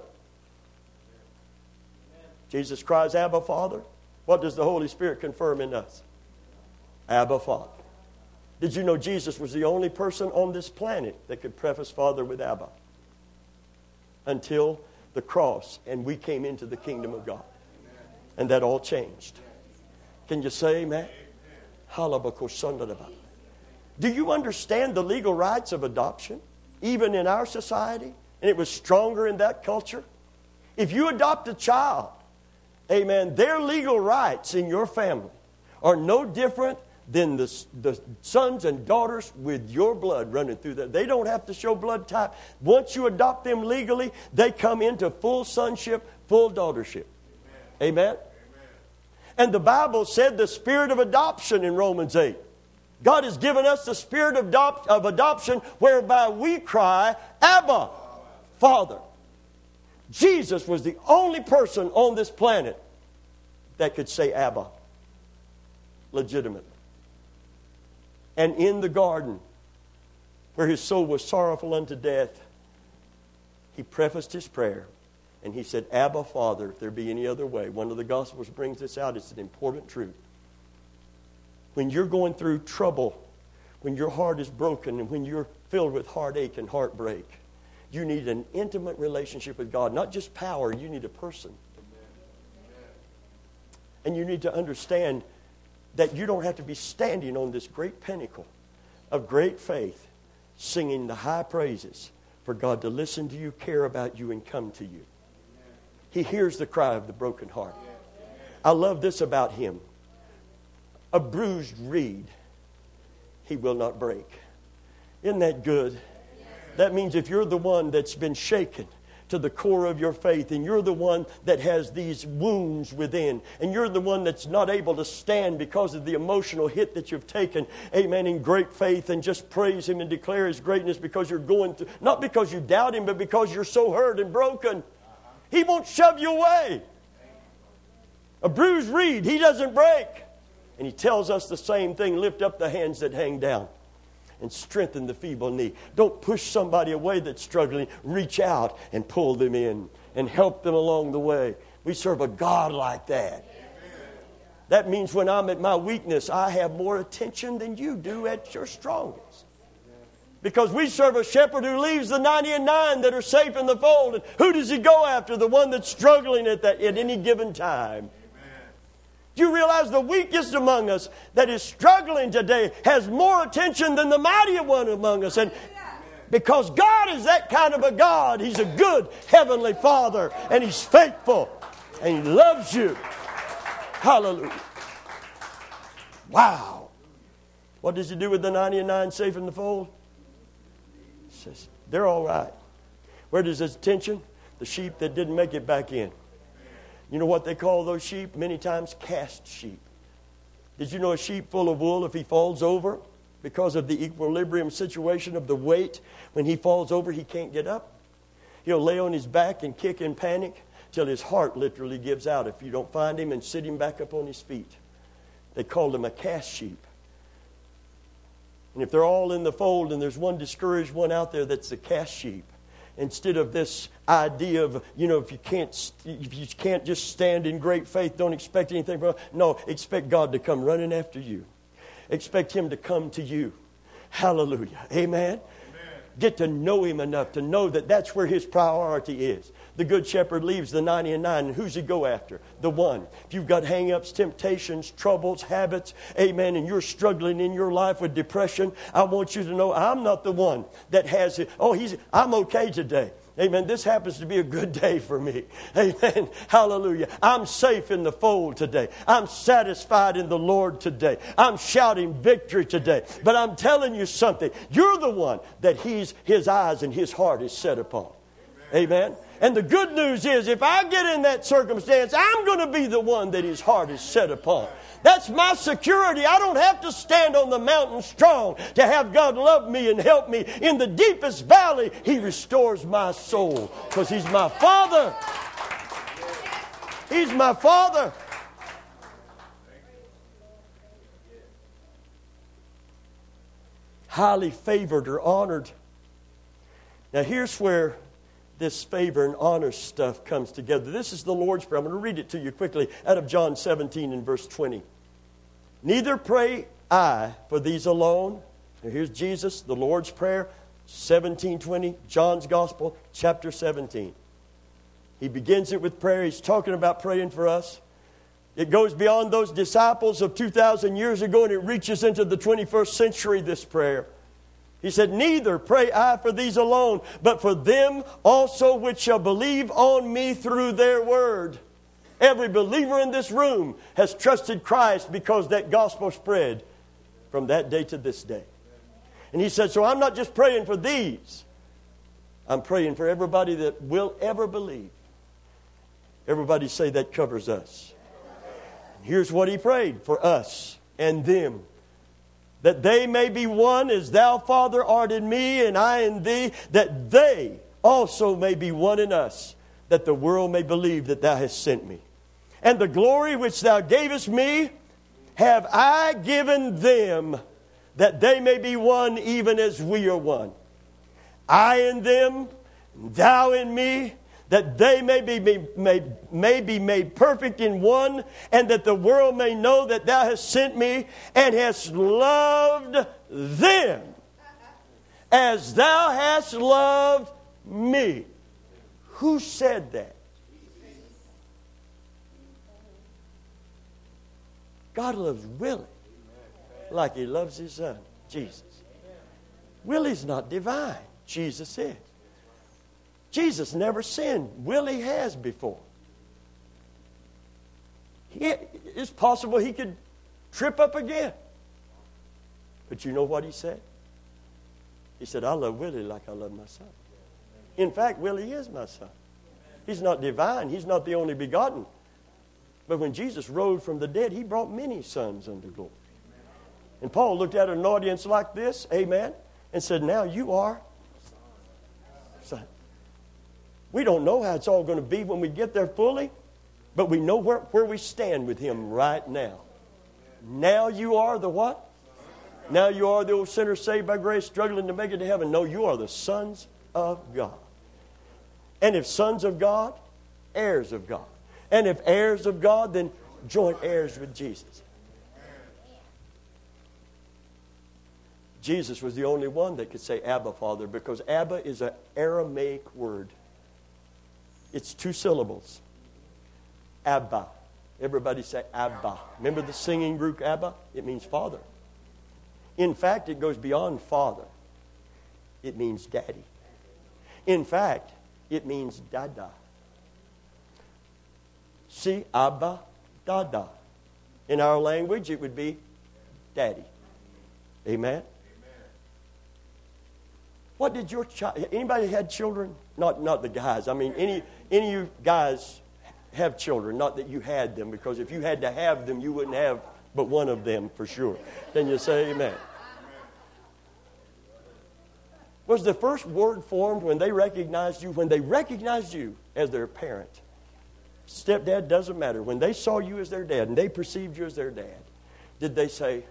Jesus cries, Abba, Father. What does the Holy Spirit confirm in us? Abba, Father. Did you know Jesus was the only person on this planet that could preface Father with Abba? Until the cross and we came into the kingdom of God. And that all changed. Can you say amen? Do you understand the legal rights of adoption? Even in our society? And it was stronger in that culture? If you adopt a child, amen, their legal rights in your family are no different than the sons and daughters with your blood running through them. They don't have to show blood type. Once you adopt them legally, they come into full sonship, full daughtership. Amen? Amen? And the Bible said the spirit of adoption in Romans 8. God has given us the spirit of adoption whereby we cry, Abba, Father. Jesus was the only person on this planet that could say Abba legitimately. And in the garden, where His soul was sorrowful unto death, He prefaced His prayer. And He said, Abba, Father, if there be any other way. One of the Gospels brings this out. It's an important truth. When you're going through trouble, when your heart is broken, and when you're filled with heartache and heartbreak, you need an intimate relationship with God. Not just power, you need a person. And you need to understand that you don't have to be standing on this great pinnacle of great faith, singing the high praises for God to listen to you, care about you, and come to you. He hears the cry of the broken heart. I love this about Him. A bruised reed He will not break. Isn't that good? That means if you're the one that's been shaken to the core of your faith, and you're the one that has these wounds within, and you're the one that's not able to stand because of the emotional hit that you've taken, amen, in great faith, and just praise Him and declare His greatness because you're going through, not because you doubt Him, but because you're so hurt and broken. He won't shove you away. A bruised reed, He doesn't break. And He tells us the same thing, lift up the hands that hang down and strengthen the feeble knee. Don't push somebody away that's struggling. Reach out and pull them in and help them along the way. We serve a God like that. Amen. That means when I'm at my weakness, I have more attention than you do at your strongest. Because we serve a shepherd who leaves the 99 that are safe in the fold. And who does he go after? The one that's struggling at any given time. Do you realize the weakest among us that is struggling today has more attention than the mightier one among us? And because God is that kind of a God, He's a good Heavenly Father, and He's faithful, and He loves you. Hallelujah. Wow. What does He do with the 99 safe in the fold? He says, they're all right. Where does His attention? The sheep that didn't make it back in. You know what they call those sheep? Many times cast sheep. Did you know a sheep full of wool, if he falls over, because of the equilibrium situation of the weight, when he falls over, he can't get up? He'll lay on his back and kick in panic till his heart literally gives out if you don't find him and sit him back up on his feet. They called him a cast sheep. And if they're all in the fold and there's one discouraged one out there that's a cast sheep, instead of this idea of, if you can't just stand in great faith, don't expect anything from God. No, expect God to come running after you. Expect Him to come to you. Hallelujah. Amen. Get to know Him enough to know that that's where His priority is. The good shepherd leaves the 99, and who's he go after? The one. If you've got hang-ups, temptations, troubles, habits, amen, and you're struggling in your life with depression, I want you to know I'm not the one that has it. I'm okay today. Amen. This happens to be a good day for me. Amen. Hallelujah. I'm safe in the fold today. I'm satisfied in the Lord today. I'm shouting victory today. But I'm telling you something. You're the one that His eyes and His heart is set upon. Amen. And the good news is, if I get in that circumstance, I'm going to be the one that His heart is set upon. That's my security. I don't have to stand on the mountain strong to have God love me and help me. In the deepest valley, He restores my soul because He's my Father. He's my Father. Highly favored or honored. Now here's where this favor and honor stuff comes together. This is the Lord's Prayer. I'm going to read it to you quickly out of John 17 and verse 20. Neither pray I for these alone. Now here's Jesus, the Lord's Prayer, 17:20, John's Gospel, chapter 17. He begins it with prayer. He's talking about praying for us. It goes beyond those disciples of 2,000 years ago, and it reaches into the 21st century, this prayer. He said, neither pray I for these alone, but for them also which shall believe on me through their word. Every believer in this room has trusted Christ because that gospel spread from that day to this day. And he said, so I'm not just praying for these. I'm praying for everybody that will ever believe. Everybody say that covers us. Here's what he prayed for us and them. That they may be one as thou, Father, art in me and I in thee, that they also may be one in us, that the world may believe that thou hast sent me. And the glory which thou gavest me have I given them, that they may be one even as we are one. I in them, thou in me, that they may be made perfect in one, and that the world may know that thou hast sent me and hast loved them as thou hast loved me. Who said that? God loves Willie like He loves His Son, Jesus. Willie's not divine. Jesus is. Jesus never sinned. Willie has before. It's possible he could trip up again. But you know what he said? He said, I love Willie like I love my son. In fact, Willie is my son. He's not divine. He's not the only begotten. But when Jesus rose from the dead, He brought many sons unto glory. And Paul looked at an audience like this, amen, and said, now you are son. We don't know how it's all going to be when we get there fully, but we know where we stand with Him right now. Now you are the what? Now you are the old sinner saved by grace, struggling to make it to heaven. No, you are the sons of God. And if sons of God, heirs of God. And if heirs of God, then joint heirs with Jesus. Jesus was the only one that could say Abba, Father, because Abba is an Aramaic word. It's 2 syllables. Abba. Everybody say Abba. Remember the singing group Abba? It means Father. In fact, it goes beyond Father. It means Daddy. In fact, it means Dada. See, Abba, Dada. In our language, it would be Daddy. Amen? What did your child... Anybody had children? Not the guys. I mean, any of you guys have children. Not that you had them, because if you had to have them, you wouldn't have but one of them for sure. Can you say amen? Was the first word formed when they recognized you as their parent? Stepdad, doesn't matter. When they saw you as their dad and they perceived you as their dad, did they say,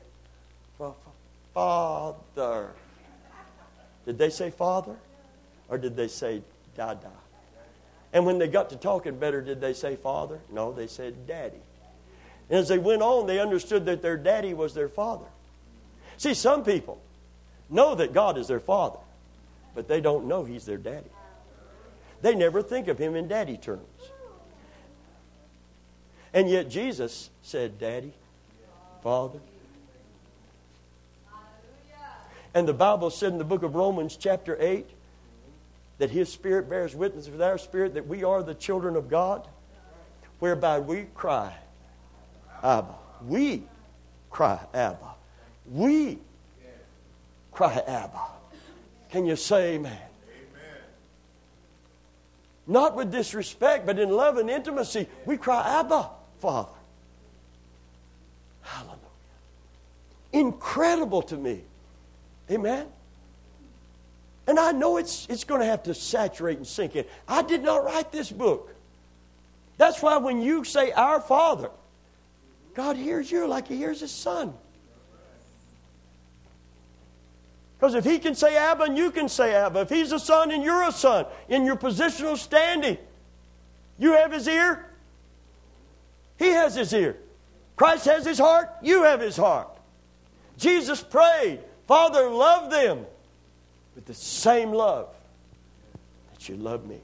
Father? Did they say Father? Or did they say Dada? And when they got to talking better, did they say Father? No, they said Daddy. And as they went on, they understood that their daddy was their father. See, some people know that God is their father, but they don't know He's their daddy. They never think of Him in daddy terms. And yet Jesus said, Daddy, Father. And the Bible said in the book of Romans chapter 8 that His Spirit bears witness with our spirit that we are the children of God, whereby we cry, Abba. We cry, Abba. We cry, Abba. Can you say amen? Not with disrespect, but in love and intimacy, we cry, Abba, Father. Hallelujah. Incredible to me. Amen? And I know it's going to have to saturate and sink in. I did not write this book. That's why when you say, Our Father, God hears you like He hears His Son. Because if He can say Abba and you can say Abba, if He's a son and you're a son, in your positional standing, you have His ear, He has His ear. Christ has His heart, you have His heart. Jesus prayed, Father, love them with the same love that You love me.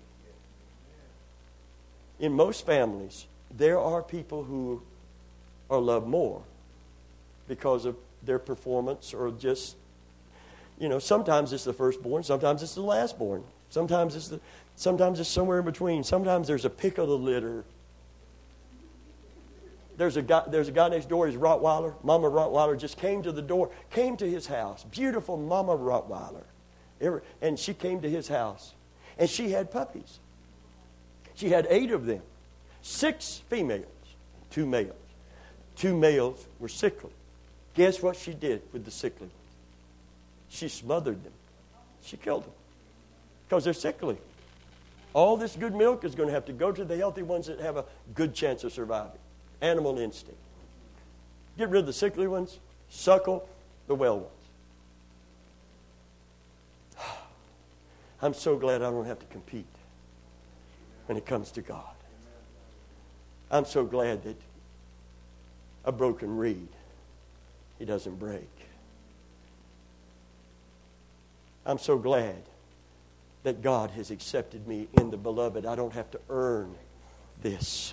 In most families, there are people who are loved more because of their performance or just... sometimes it's the firstborn, sometimes it's the lastborn. Sometimes it's somewhere in between. Sometimes there's a pick of the litter. There's a guy next door, he's Rottweiler. Mama Rottweiler just came to the door, came to his house. Beautiful Mama Rottweiler. And she came to his house. And she had puppies. She had 8 of them. 6 females, 2 males. 2 males were sickly. Guess what she did with the sickly ones? She smothered them. She killed them. Because they're sickly. All this good milk is going to have to go to the healthy ones that have a good chance of surviving. Animal instinct. Get rid of the sickly ones. Suckle the well ones. I'm so glad I don't have to compete when it comes to God. I'm so glad that a broken reed, He doesn't break. I'm so glad that God has accepted me in the beloved. I don't have to earn this.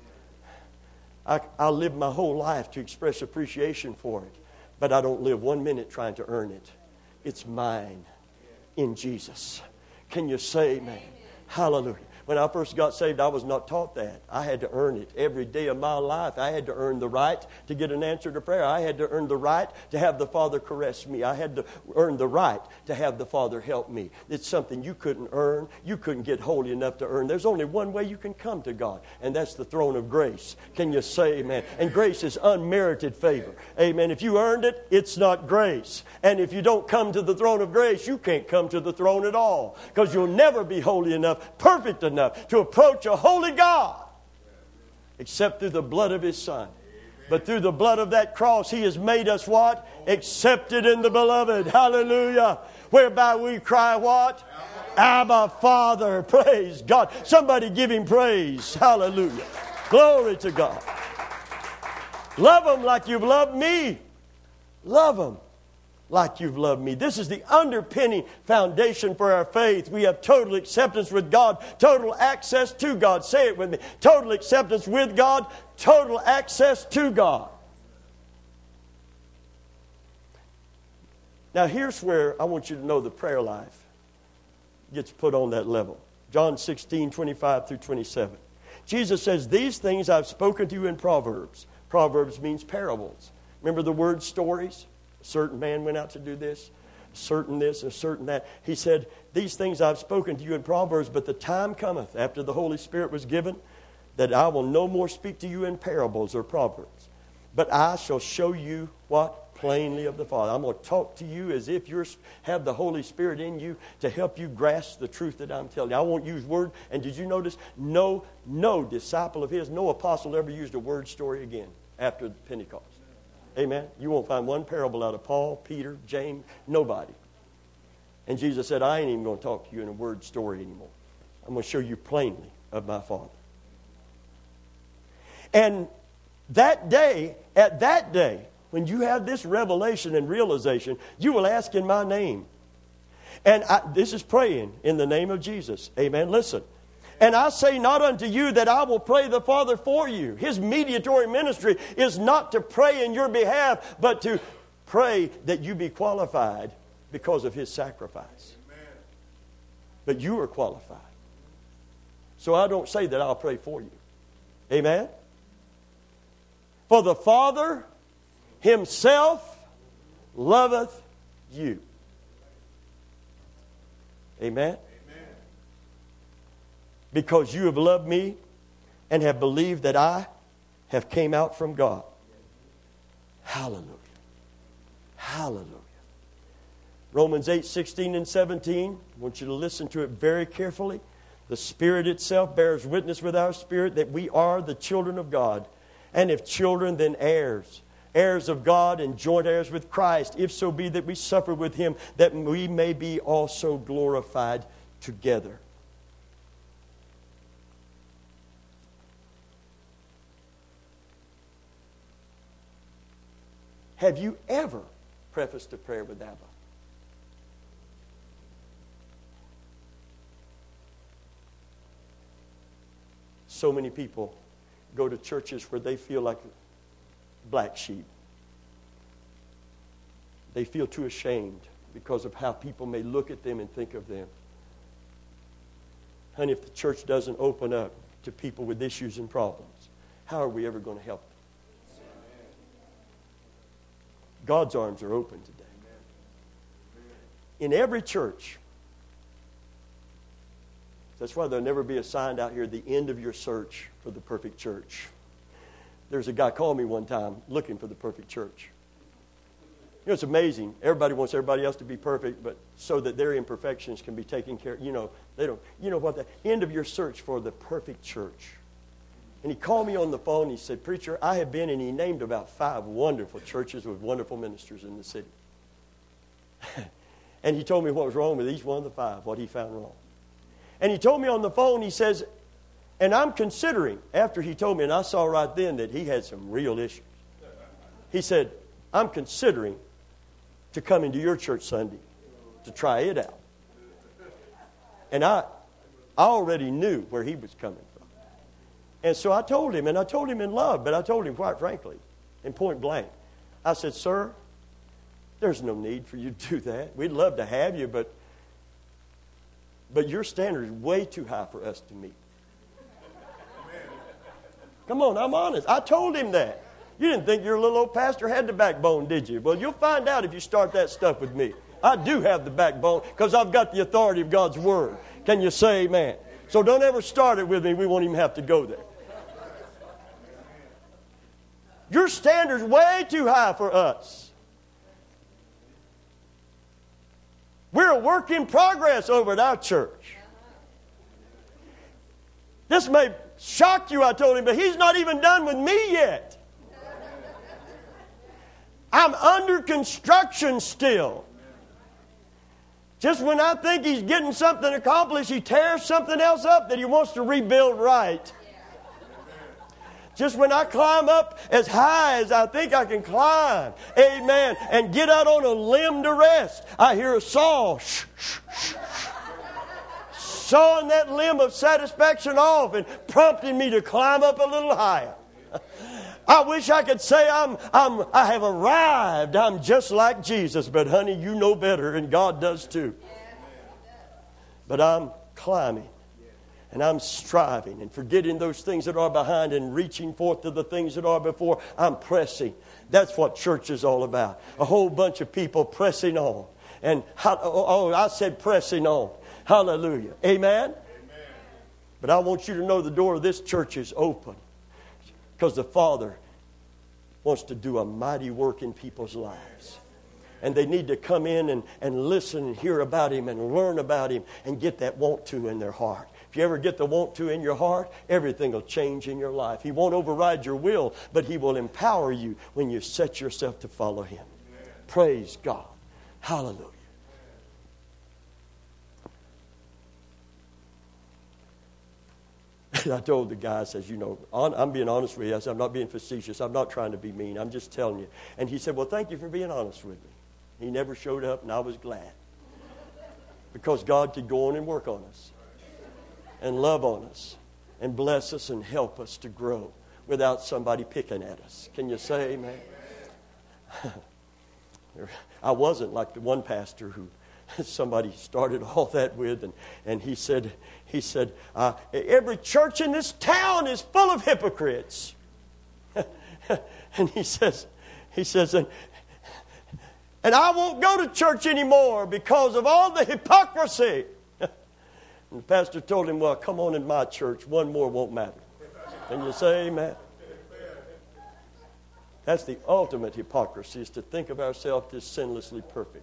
I'll live my whole life to express appreciation for it, but I don't live 1 minute trying to earn it. It's mine in Jesus. Can you say amen? Hallelujah. When I first got saved, I was not taught that. I had to earn it every day of my life. I had to earn the right to get an answer to prayer. I had to earn the right to have the Father caress me. I had to earn the right to have the Father help me. It's something you couldn't earn. You couldn't get holy enough to earn. There's only one way you can come to God, and that's the throne of grace. Can you say amen? And grace is unmerited favor. Amen. If you earned it, it's not grace. And if you don't come to the throne of grace, you can't come to the throne at all, because you'll never be holy enough, perfect enough to approach a holy God except through the blood of His Son. But through the blood of that cross, He has made us what? Accepted in the beloved. Hallelujah. Whereby we cry what? Abba, Father. Praise God. Somebody give Him praise. Hallelujah. Glory to God. Love Him like you've loved me. Love Him. like you've loved me. This is the underpinning foundation for our faith. We have total acceptance with God, total access to God. Say it with me. Total acceptance with God, total access to God. Now here's where I want you to know the prayer life gets put on that level. John 16:25 through 27. Jesus says, these things I've spoken to you in Proverbs. Proverbs means parables. Remember the word stories? A certain man went out to do this, a certain this, a certain that. He said, these things I've spoken to you in Proverbs, but the time cometh, after the Holy Spirit was given, that I will no more speak to you in parables or proverbs, but I shall show you what? Plainly of the Father. I'm going to talk to you as if you have the Holy Spirit in you to help you grasp the truth that I'm telling you. I won't use word. And did you notice? No disciple of his, no apostle ever used a word story again after Pentecost. Amen? You won't find one parable out of Paul, Peter, James, nobody. And Jesus said, I ain't even going to talk to you in a word story anymore. I'm going to show you plainly of my Father. And that day, at that day, when you have this revelation and realization, you will ask in my name. And this is praying in the name of Jesus. Amen. Listen. And I say not unto you that I will pray the Father for you. His mediatory ministry is not to pray in your behalf, but to pray that you be qualified because of His sacrifice. Amen. But you are qualified. So I don't say that I'll pray for you. Amen. For the Father Himself loveth you. Amen? Amen. Because you have loved me and have believed that I have came out from God. Hallelujah. Hallelujah. Romans 8:16 and 17. I want you to listen to it very carefully. The Spirit itself bears witness with our spirit that we are the children of God. And if children, then heirs. Heirs of God and joint heirs with Christ, if so be that we suffer with Him, that we may be also glorified together. Have you ever prefaced a prayer with Abba? So many people go to churches where they feel like black sheep. They feel too ashamed because of how people may look at them and think of them. Honey, if the church doesn't open up to people with issues and problems, how are we ever going to help them? God's arms are open today. In every church, that's why there'll never be a sign out here, the end of your search for the perfect church. There's a guy called me one time looking for the perfect church. You know, it's amazing. Everybody wants everybody else to be perfect, but so that their imperfections can be taken care of. They don't. You know what? The end of your search for the perfect church. And he called me on the phone. He said, "Preacher, I have been," and he named about 5 wonderful churches with wonderful ministers in the city. And he told me what was wrong with each one of the 5, what he found wrong. And he told me on the phone, he says, and I'm considering, after he told me, and I saw right then that he had some real issues. He said, I'm considering to come into your church Sunday to try it out. And I already knew where he was coming from. And so I told him, and I told him in love, but I told him quite frankly, in point blank. I said, sir, there's no need for you to do that. We'd love to have you, but your standard is way too high for us to meet. Come on, I'm honest. I told him that. You didn't think your little old pastor had the backbone, did you? Well, you'll find out if you start that stuff with me. I do have the backbone because I've got the authority of God's Word. Can you say amen? So don't ever start it with me. We won't even have to go there. Your standard's way too high for us. We're a work in progress over at our church. This may shock you, I told him, but he's not even done with me yet. I'm under construction still. Just when I think he's getting something accomplished, he tears something else up that he wants to rebuild right. just when I climb up as high as I think I can climb, amen, and get out on a limb to rest, I hear a saw, sawing that limb of satisfaction off and prompting me to climb up a little higher. I wish I could say I have arrived. I'm just like Jesus. But honey, you know better, and God does too. But I'm climbing, and I'm striving, and forgetting those things that are behind and reaching forth to the things that are before. I'm pressing. That's what church is all about. A whole bunch of people pressing on. And I said pressing on. Hallelujah. Amen? But I want you to know the door of this church is open. Because the Father wants to do a mighty work in people's lives. And they need to come in and listen and hear about Him and learn about Him and get that want to in their heart. If you ever get the want to in your heart, everything will change in your life. He won't override your will, but He will empower you when you set yourself to follow Him. Amen. Praise God. Hallelujah. I told the guy, I says, I'm being honest with you. I said, I'm not being facetious. I'm not trying to be mean. I'm just telling you. And he said, well, thank you for being honest with me. He never showed up, and I was glad. Because God could go on and work on us and love on us and bless us and help us to grow without somebody picking at us. Can you say amen? I wasn't like the one pastor who somebody started all that with, and he said, every church in this town is full of hypocrites. And he says, and I won't go to church anymore because of all the hypocrisy. And the pastor told him, well, come on in my church. One more won't matter. Can you say amen? That's the ultimate hypocrisy, is to think of ourselves as sinlessly perfect.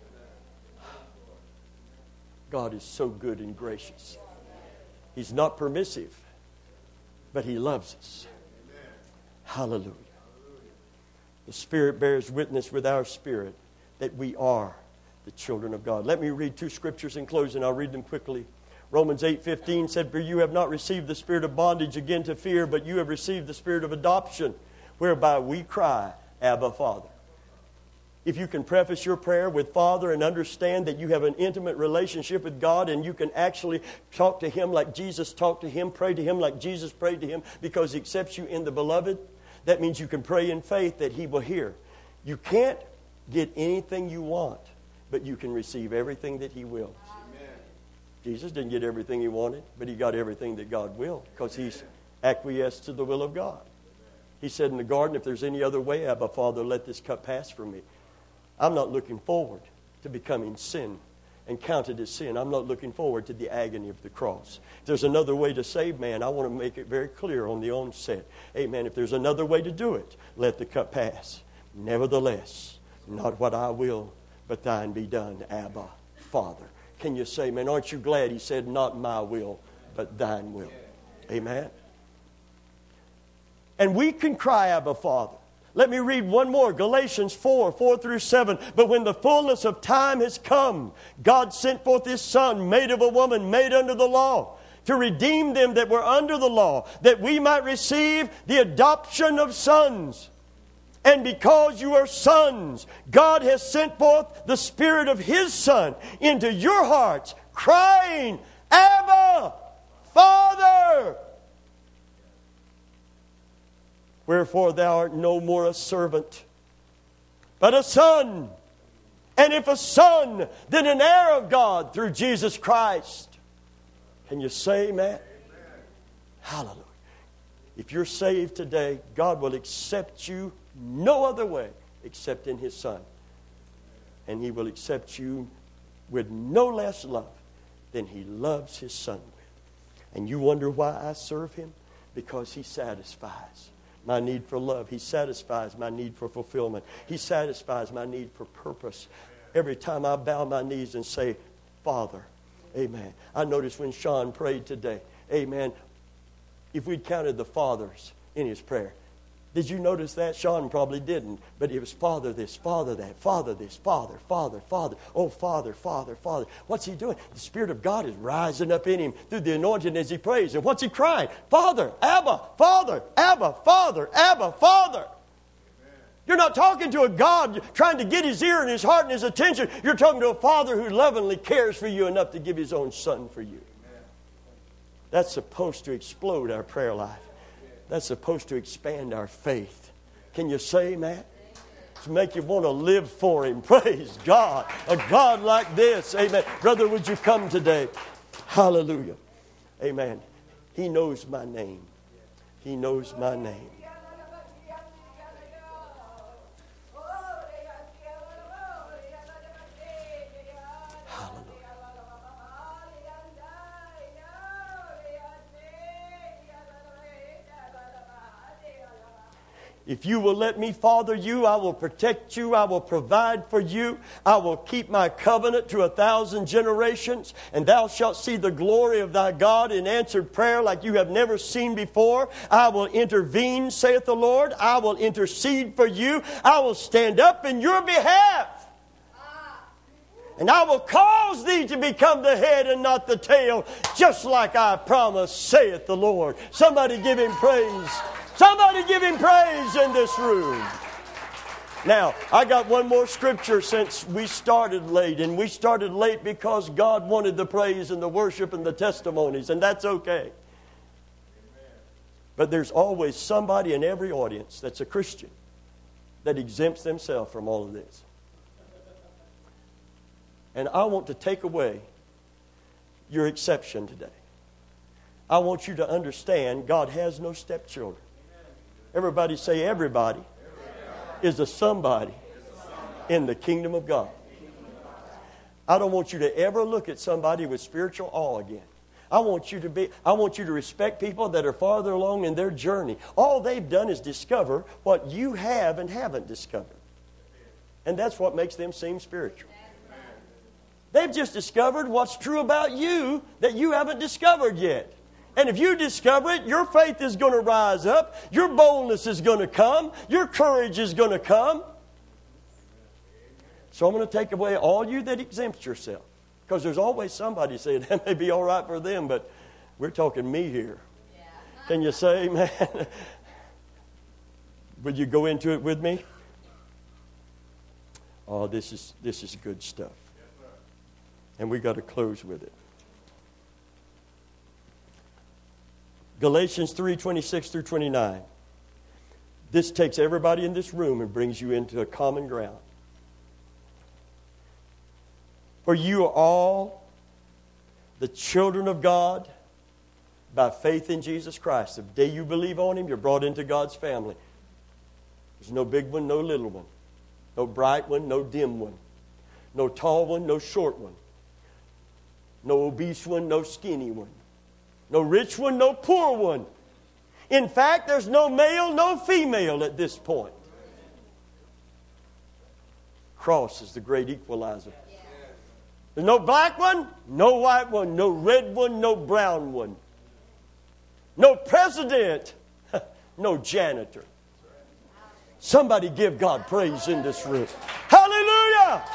God is so good and gracious. He's not permissive, but He loves us. Hallelujah. The Spirit bears witness with our spirit that we are the children of God. Let me read 2 scriptures in closing. I'll read them quickly. Romans 8:15 said, for you have not received the spirit of bondage again to fear, but you have received the spirit of adoption, whereby we cry, Abba, Father. If you can preface your prayer with Father and understand that you have an intimate relationship with God, and you can actually talk to Him like Jesus talked to Him, pray to Him like Jesus prayed to Him, because He accepts you in the Beloved, that means you can pray in faith that He will hear. You can't get anything you want, but you can receive everything that He will. Amen. Jesus didn't get everything He wanted, but He got everything that God will, because He's acquiesced to the will of God. He said in the garden, if there's any other way, Abba, Father, let this cup pass from me. I'm not looking forward to becoming sin and counted as sin. I'm not looking forward to the agony of the cross. If there's another way to save man, I want to make it very clear on the onset. Amen. If there's another way to do it, let the cup pass. Nevertheless, not what I will, but thine be done, Abba, Father. Can you say, man, aren't you glad He said, not my will, but thine will? Amen. And we can cry, Abba, Father. Let me read one more, Galatians 4:4-7. But when the fullness of time has come, God sent forth His Son, made of a woman, made under the law, to redeem them that were under the law, that we might receive the adoption of sons. And because you are sons, God has sent forth the Spirit of His Son into your hearts, crying, Abba, Father. Wherefore thou art no more a servant, but a son. And if a son, then an heir of God through Jesus Christ. Can you say amen? Amen. Hallelujah. If you're saved today, God will accept you no other way except in His Son. And He will accept you with no less love than He loves His Son with. And you wonder why I serve Him? Because He satisfies my need for love. He satisfies my need for fulfillment. He satisfies my need for purpose. Every time I bow my knees and say, Father, amen. I noticed when Sean prayed today, amen, if we'd counted the fathers in his prayer, Did you notice that? Sean probably didn't. But it was Father this, Father that, Father this, Father, Father, Father. Oh, Father, Father, Father. What's he doing? The Spirit of God is rising up in him through the anointing as he prays. And what's he crying? Father, Abba, Father, Abba, Father, Abba, Father. You're not talking to a God trying to get his ear and his heart and his attention. You're talking to a Father who lovingly cares for you enough to give his own Son for you. That's supposed to explode our prayer life. That's supposed to expand our faith. Can you say amen? To make you want to live for him. Praise God. A God like this. Amen. Brother, would you come today? Hallelujah. Amen. He knows my name. He knows my name. If you will let me father you, I will protect you, I will provide for you, I will keep my covenant to 1,000 generations, and thou shalt see the glory of thy God in answered prayer like you have never seen before. I will intervene, saith the Lord. I will intercede for you. I will stand up in your behalf. And I will cause thee to become the head and not the tail, just like I promised, saith the Lord. Somebody give him praise. Somebody give him praise in this room. Now, I got one more scripture since we started late. And we started late because God wanted the praise and the worship and the testimonies. And that's okay. But there's always somebody in every audience that's a Christian that exempts themselves from all of this. And I want to take away your exception today. I want you to understand God has no stepchildren. Everybody say everybody is a somebody in the kingdom of God. I don't want you to ever look at somebody with spiritual awe again. I want you to respect people that are farther along in their journey. All they've done is discover what you have and haven't discovered. And that's what makes them seem spiritual. They've just discovered what's true about you that you haven't discovered yet. And if you discover it, your faith is going to rise up. Your boldness is going to come. Your courage is going to come. So I'm going to take away all you that exempt yourself. Because there's always somebody saying, that may be all right for them, but we're talking me here. Yeah. Can you say amen? Will you go into it with me? Oh, this is good stuff. And we got to close with it. Galatians 3:26 through 29. This takes everybody in this room and brings you into a common ground. For you are all the children of God by faith in Jesus Christ. The day you believe on him, you're brought into God's family. There's no big one, no little one. No bright one, no dim one. No tall one, no short one. No obese one, no skinny one. No rich one, no poor one. In fact, there's no male, no female at this point. Cross is the great equalizer. There's no black one, no white one, no red one, no brown one. No president, no janitor. Somebody give God praise in this room. Hallelujah!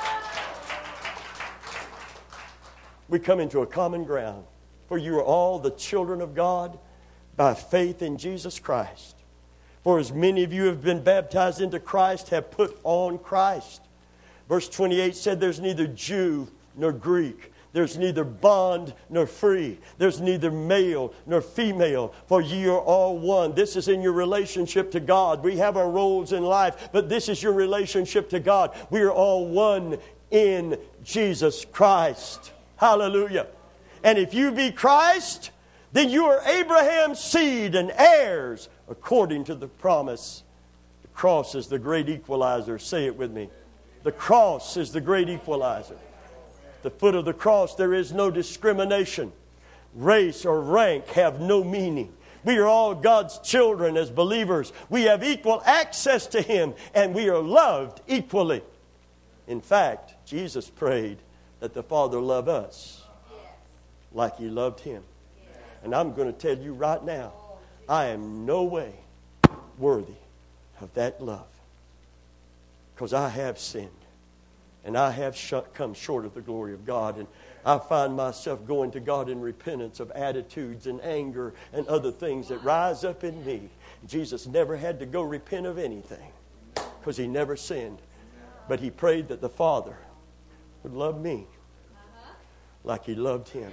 We come into a common ground. For you are all the children of God by faith in Jesus Christ. For as many of you have been baptized into Christ have put on Christ. Verse 28 said there's neither Jew nor Greek. There's neither bond nor free. There's neither male nor female. For ye are all one. This is in your relationship to God. We have our roles in life, but this is your relationship to God. We are all one in Jesus Christ. Hallelujah. And if you be Christ, then you are Abraham's seed and heirs according to the promise. The cross is the great equalizer. Say it with me. The cross is the great equalizer. At the foot of the cross, there is no discrimination. Race or rank have no meaning. We are all God's children as believers. We have equal access to him, and we are loved equally. In fact, Jesus prayed that the Father love us like he loved him. And I'm going to tell you right now, I am no way worthy of that love. Because I have sinned. And I have come short of the glory of God. And I find myself going to God in repentance of attitudes and anger and other things that rise up in me. Jesus never had to go repent of anything because He never sinned. But He prayed that the Father would love me like He loved Him.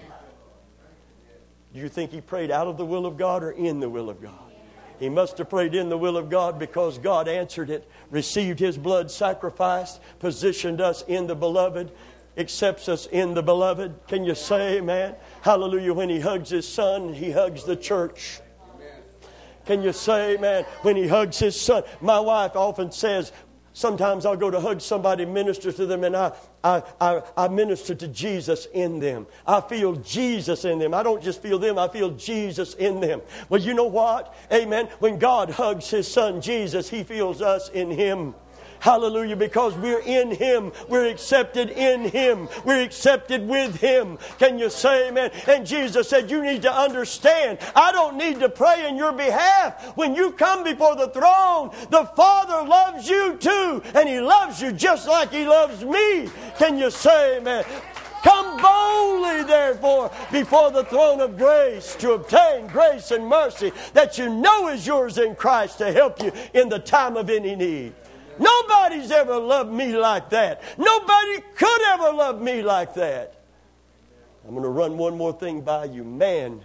Do you think He prayed out of the will of God or in the will of God? He must have prayed in the will of God because God answered it, received His blood sacrificed, positioned us in the Beloved, accepts us in the Beloved. Can you say amen? Hallelujah. When He hugs His Son, He hugs the church. Can you say amen? When He hugs His Son. My wife often says, sometimes I'll go to hug somebody, minister to them, and I minister to Jesus in them. I feel Jesus in them. I don't just feel them, I feel Jesus in them. Well, you know what? Amen. When God hugs His Son, Jesus, He feels us in Him. Hallelujah, because we're in Him. We're accepted in Him. We're accepted with Him. Can you say amen? And Jesus said, you need to understand, I don't need to pray in your behalf. When you come before the throne, the Father loves you too. And He loves you just like He loves me. Can you say amen? Come boldly, therefore, before the throne of grace to obtain grace and mercy that you know is yours in Christ to help you in the time of any need. Nobody's ever loved me like that. Nobody could ever love me like that. I'm going to run one more thing by you. Man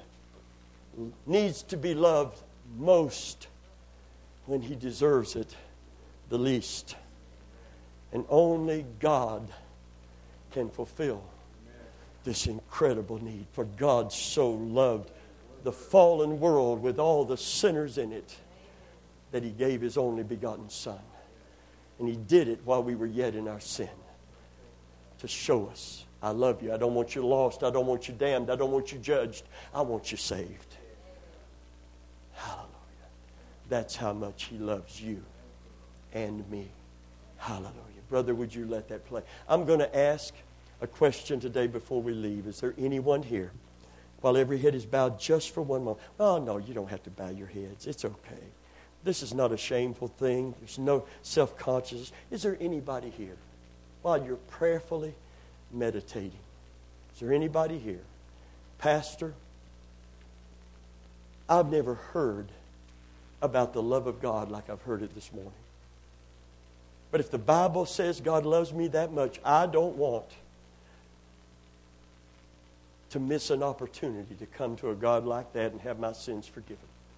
needs to be loved most when he deserves it the least. And only God can fulfill this incredible need. For God so loved the fallen world with all the sinners in it that He gave His only begotten Son. And He did it while we were yet in our sin to show us, I love you. I don't want you lost. I don't want you damned. I don't want you judged. I want you saved. Hallelujah. That's how much He loves you and me. Hallelujah. Brother, would you let that play? I'm going to ask a question today before we leave. Is there anyone here? While every head is bowed just for one moment. Oh, no, you don't have to bow your heads. It's okay. This is not a shameful thing. There's no self-consciousness. Is there anybody here while you're prayerfully meditating? Is there anybody here? Pastor, I've never heard about the love of God like I've heard it this morning. But if the Bible says God loves me that much, I don't want to miss an opportunity to come to a God like that and have my sins forgiven.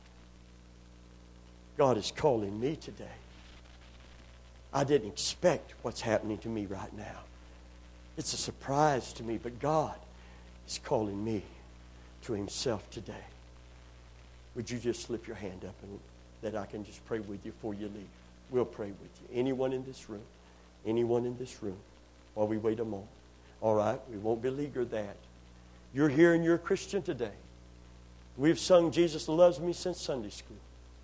God is calling me today. I didn't expect what's happening to me right now. It's a surprise to me, but God is calling me to Himself today. Would you just slip your hand up and that I can just pray with you before you leave? We'll pray with you. Anyone in this room? Anyone in this room? While we wait a moment. All right, we won't beleaguer that. You're here and you're a Christian today. We've sung Jesus Loves Me since Sunday school.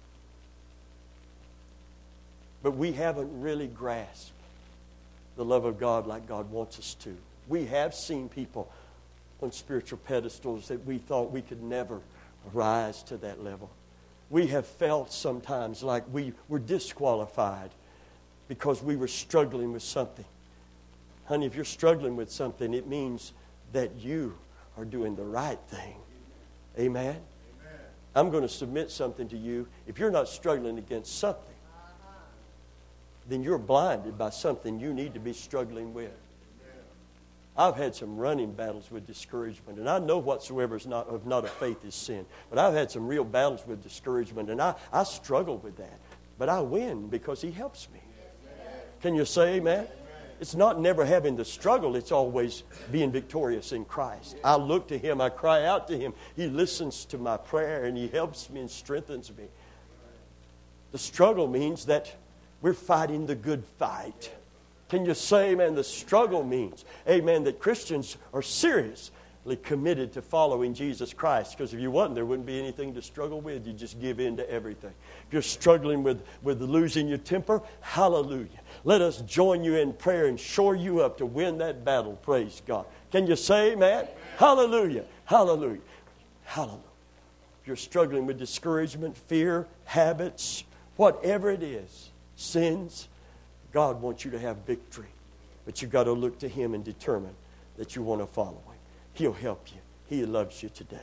But we haven't really grasped the love of God like God wants us to. We have seen people on spiritual pedestals that we thought we could never rise to that level. We have felt sometimes like we were disqualified because we were struggling with something. Honey, if you're struggling with something, it means that you are doing the right thing. Amen? I'm going to submit something to you. If you're not struggling against something, then you're blinded by something you need to be struggling with. I've had some running battles with discouragement, and I know whatsoever is not a faith is sin. But I've had some real battles with discouragement, and I struggle with that. But I win because He helps me. Can you say amen? It's not never having the struggle. It's always being victorious in Christ. I look to Him. I cry out to Him. He listens to my prayer, and He helps me and strengthens me. The struggle means that we're fighting the good fight. Can you say, amen? The struggle means, amen, that Christians are seriously committed to following Jesus Christ. Because if you wasn't, there wouldn't be anything to struggle with. You just give in to everything. If you're struggling with losing your temper, hallelujah. Let us join you in prayer and shore you up to win that battle. Praise God. Can you say amen? Hallelujah. Hallelujah. Hallelujah. If you're struggling with discouragement, fear, habits, whatever it is, sins. God wants you to have victory. But you've got to look to Him and determine that you want to follow Him. He'll help you. He loves you today.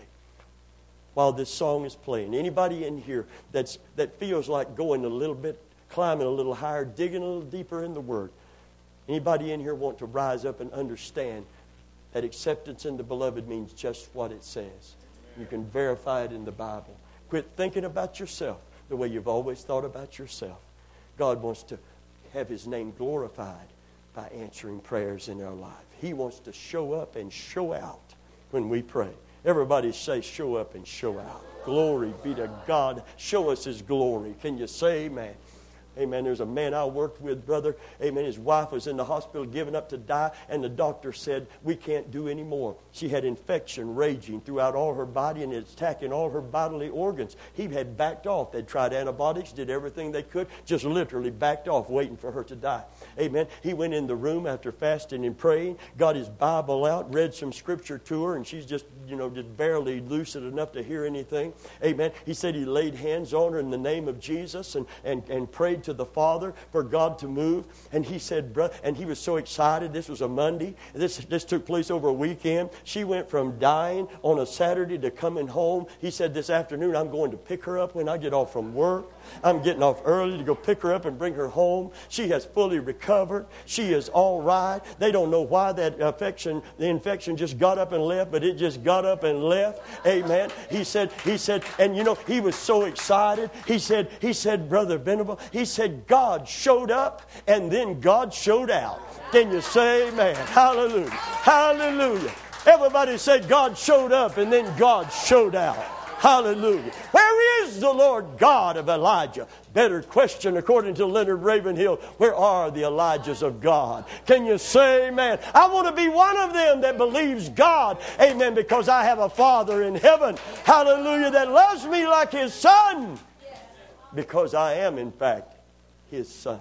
While this song is playing, anybody in here that feels like going a little bit, climbing a little higher, digging a little deeper in the Word, anybody in here want to rise up and understand that acceptance in the Beloved means just what it says? You can verify it in the Bible. Quit thinking about yourself the way you've always thought about yourself. God wants to have His name glorified by answering prayers in our life. He wants to show up and show out when we pray. Everybody say, show up and show out. Glory be to God. Show us His glory. Can you say amen? Amen. There's a man I worked with, brother. Amen. His wife was in the hospital giving up to die, and the doctor said, we can't do any more. She had infection raging throughout all her body, and it's attacking all her bodily organs. He had backed off. They'd tried antibiotics, did everything they could, just literally backed off, waiting for her to die. Amen. He went in the room after fasting and praying, got his Bible out, read some scripture to her, and she's just barely lucid enough to hear anything. Amen. He said he laid hands on her in the name of Jesus and prayed to the Father for God to move. And he said, and he was so excited. This was a Monday. This took place over a weekend. She went from dying on a Saturday to coming home. He said, this afternoon I'm going to pick her up when I get off from work. I'm getting off early to go pick her up and bring her home. She has fully recovered. She is all right. They don't know why the infection just got up and left, but it just got up and left. Amen. He said, and he was so excited. He said, Brother Venable, he said, God showed up and then God showed out. Can you say amen? Hallelujah. Hallelujah. Everybody said God showed up and then God showed out. Hallelujah. Where is the Lord God of Elijah? Better question, according to Leonard Ravenhill, where are the Elijahs of God? Can you say amen? I want to be one of them that believes God. Amen. Because I have a Father in heaven. Hallelujah. That loves me like His Son. Because I am, in fact, His Son.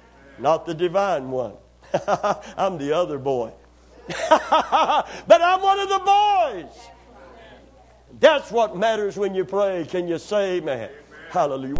Not the divine one. I'm the other boy. But I'm one of the boys. That's what matters when you pray. Can you say amen? Hallelujah.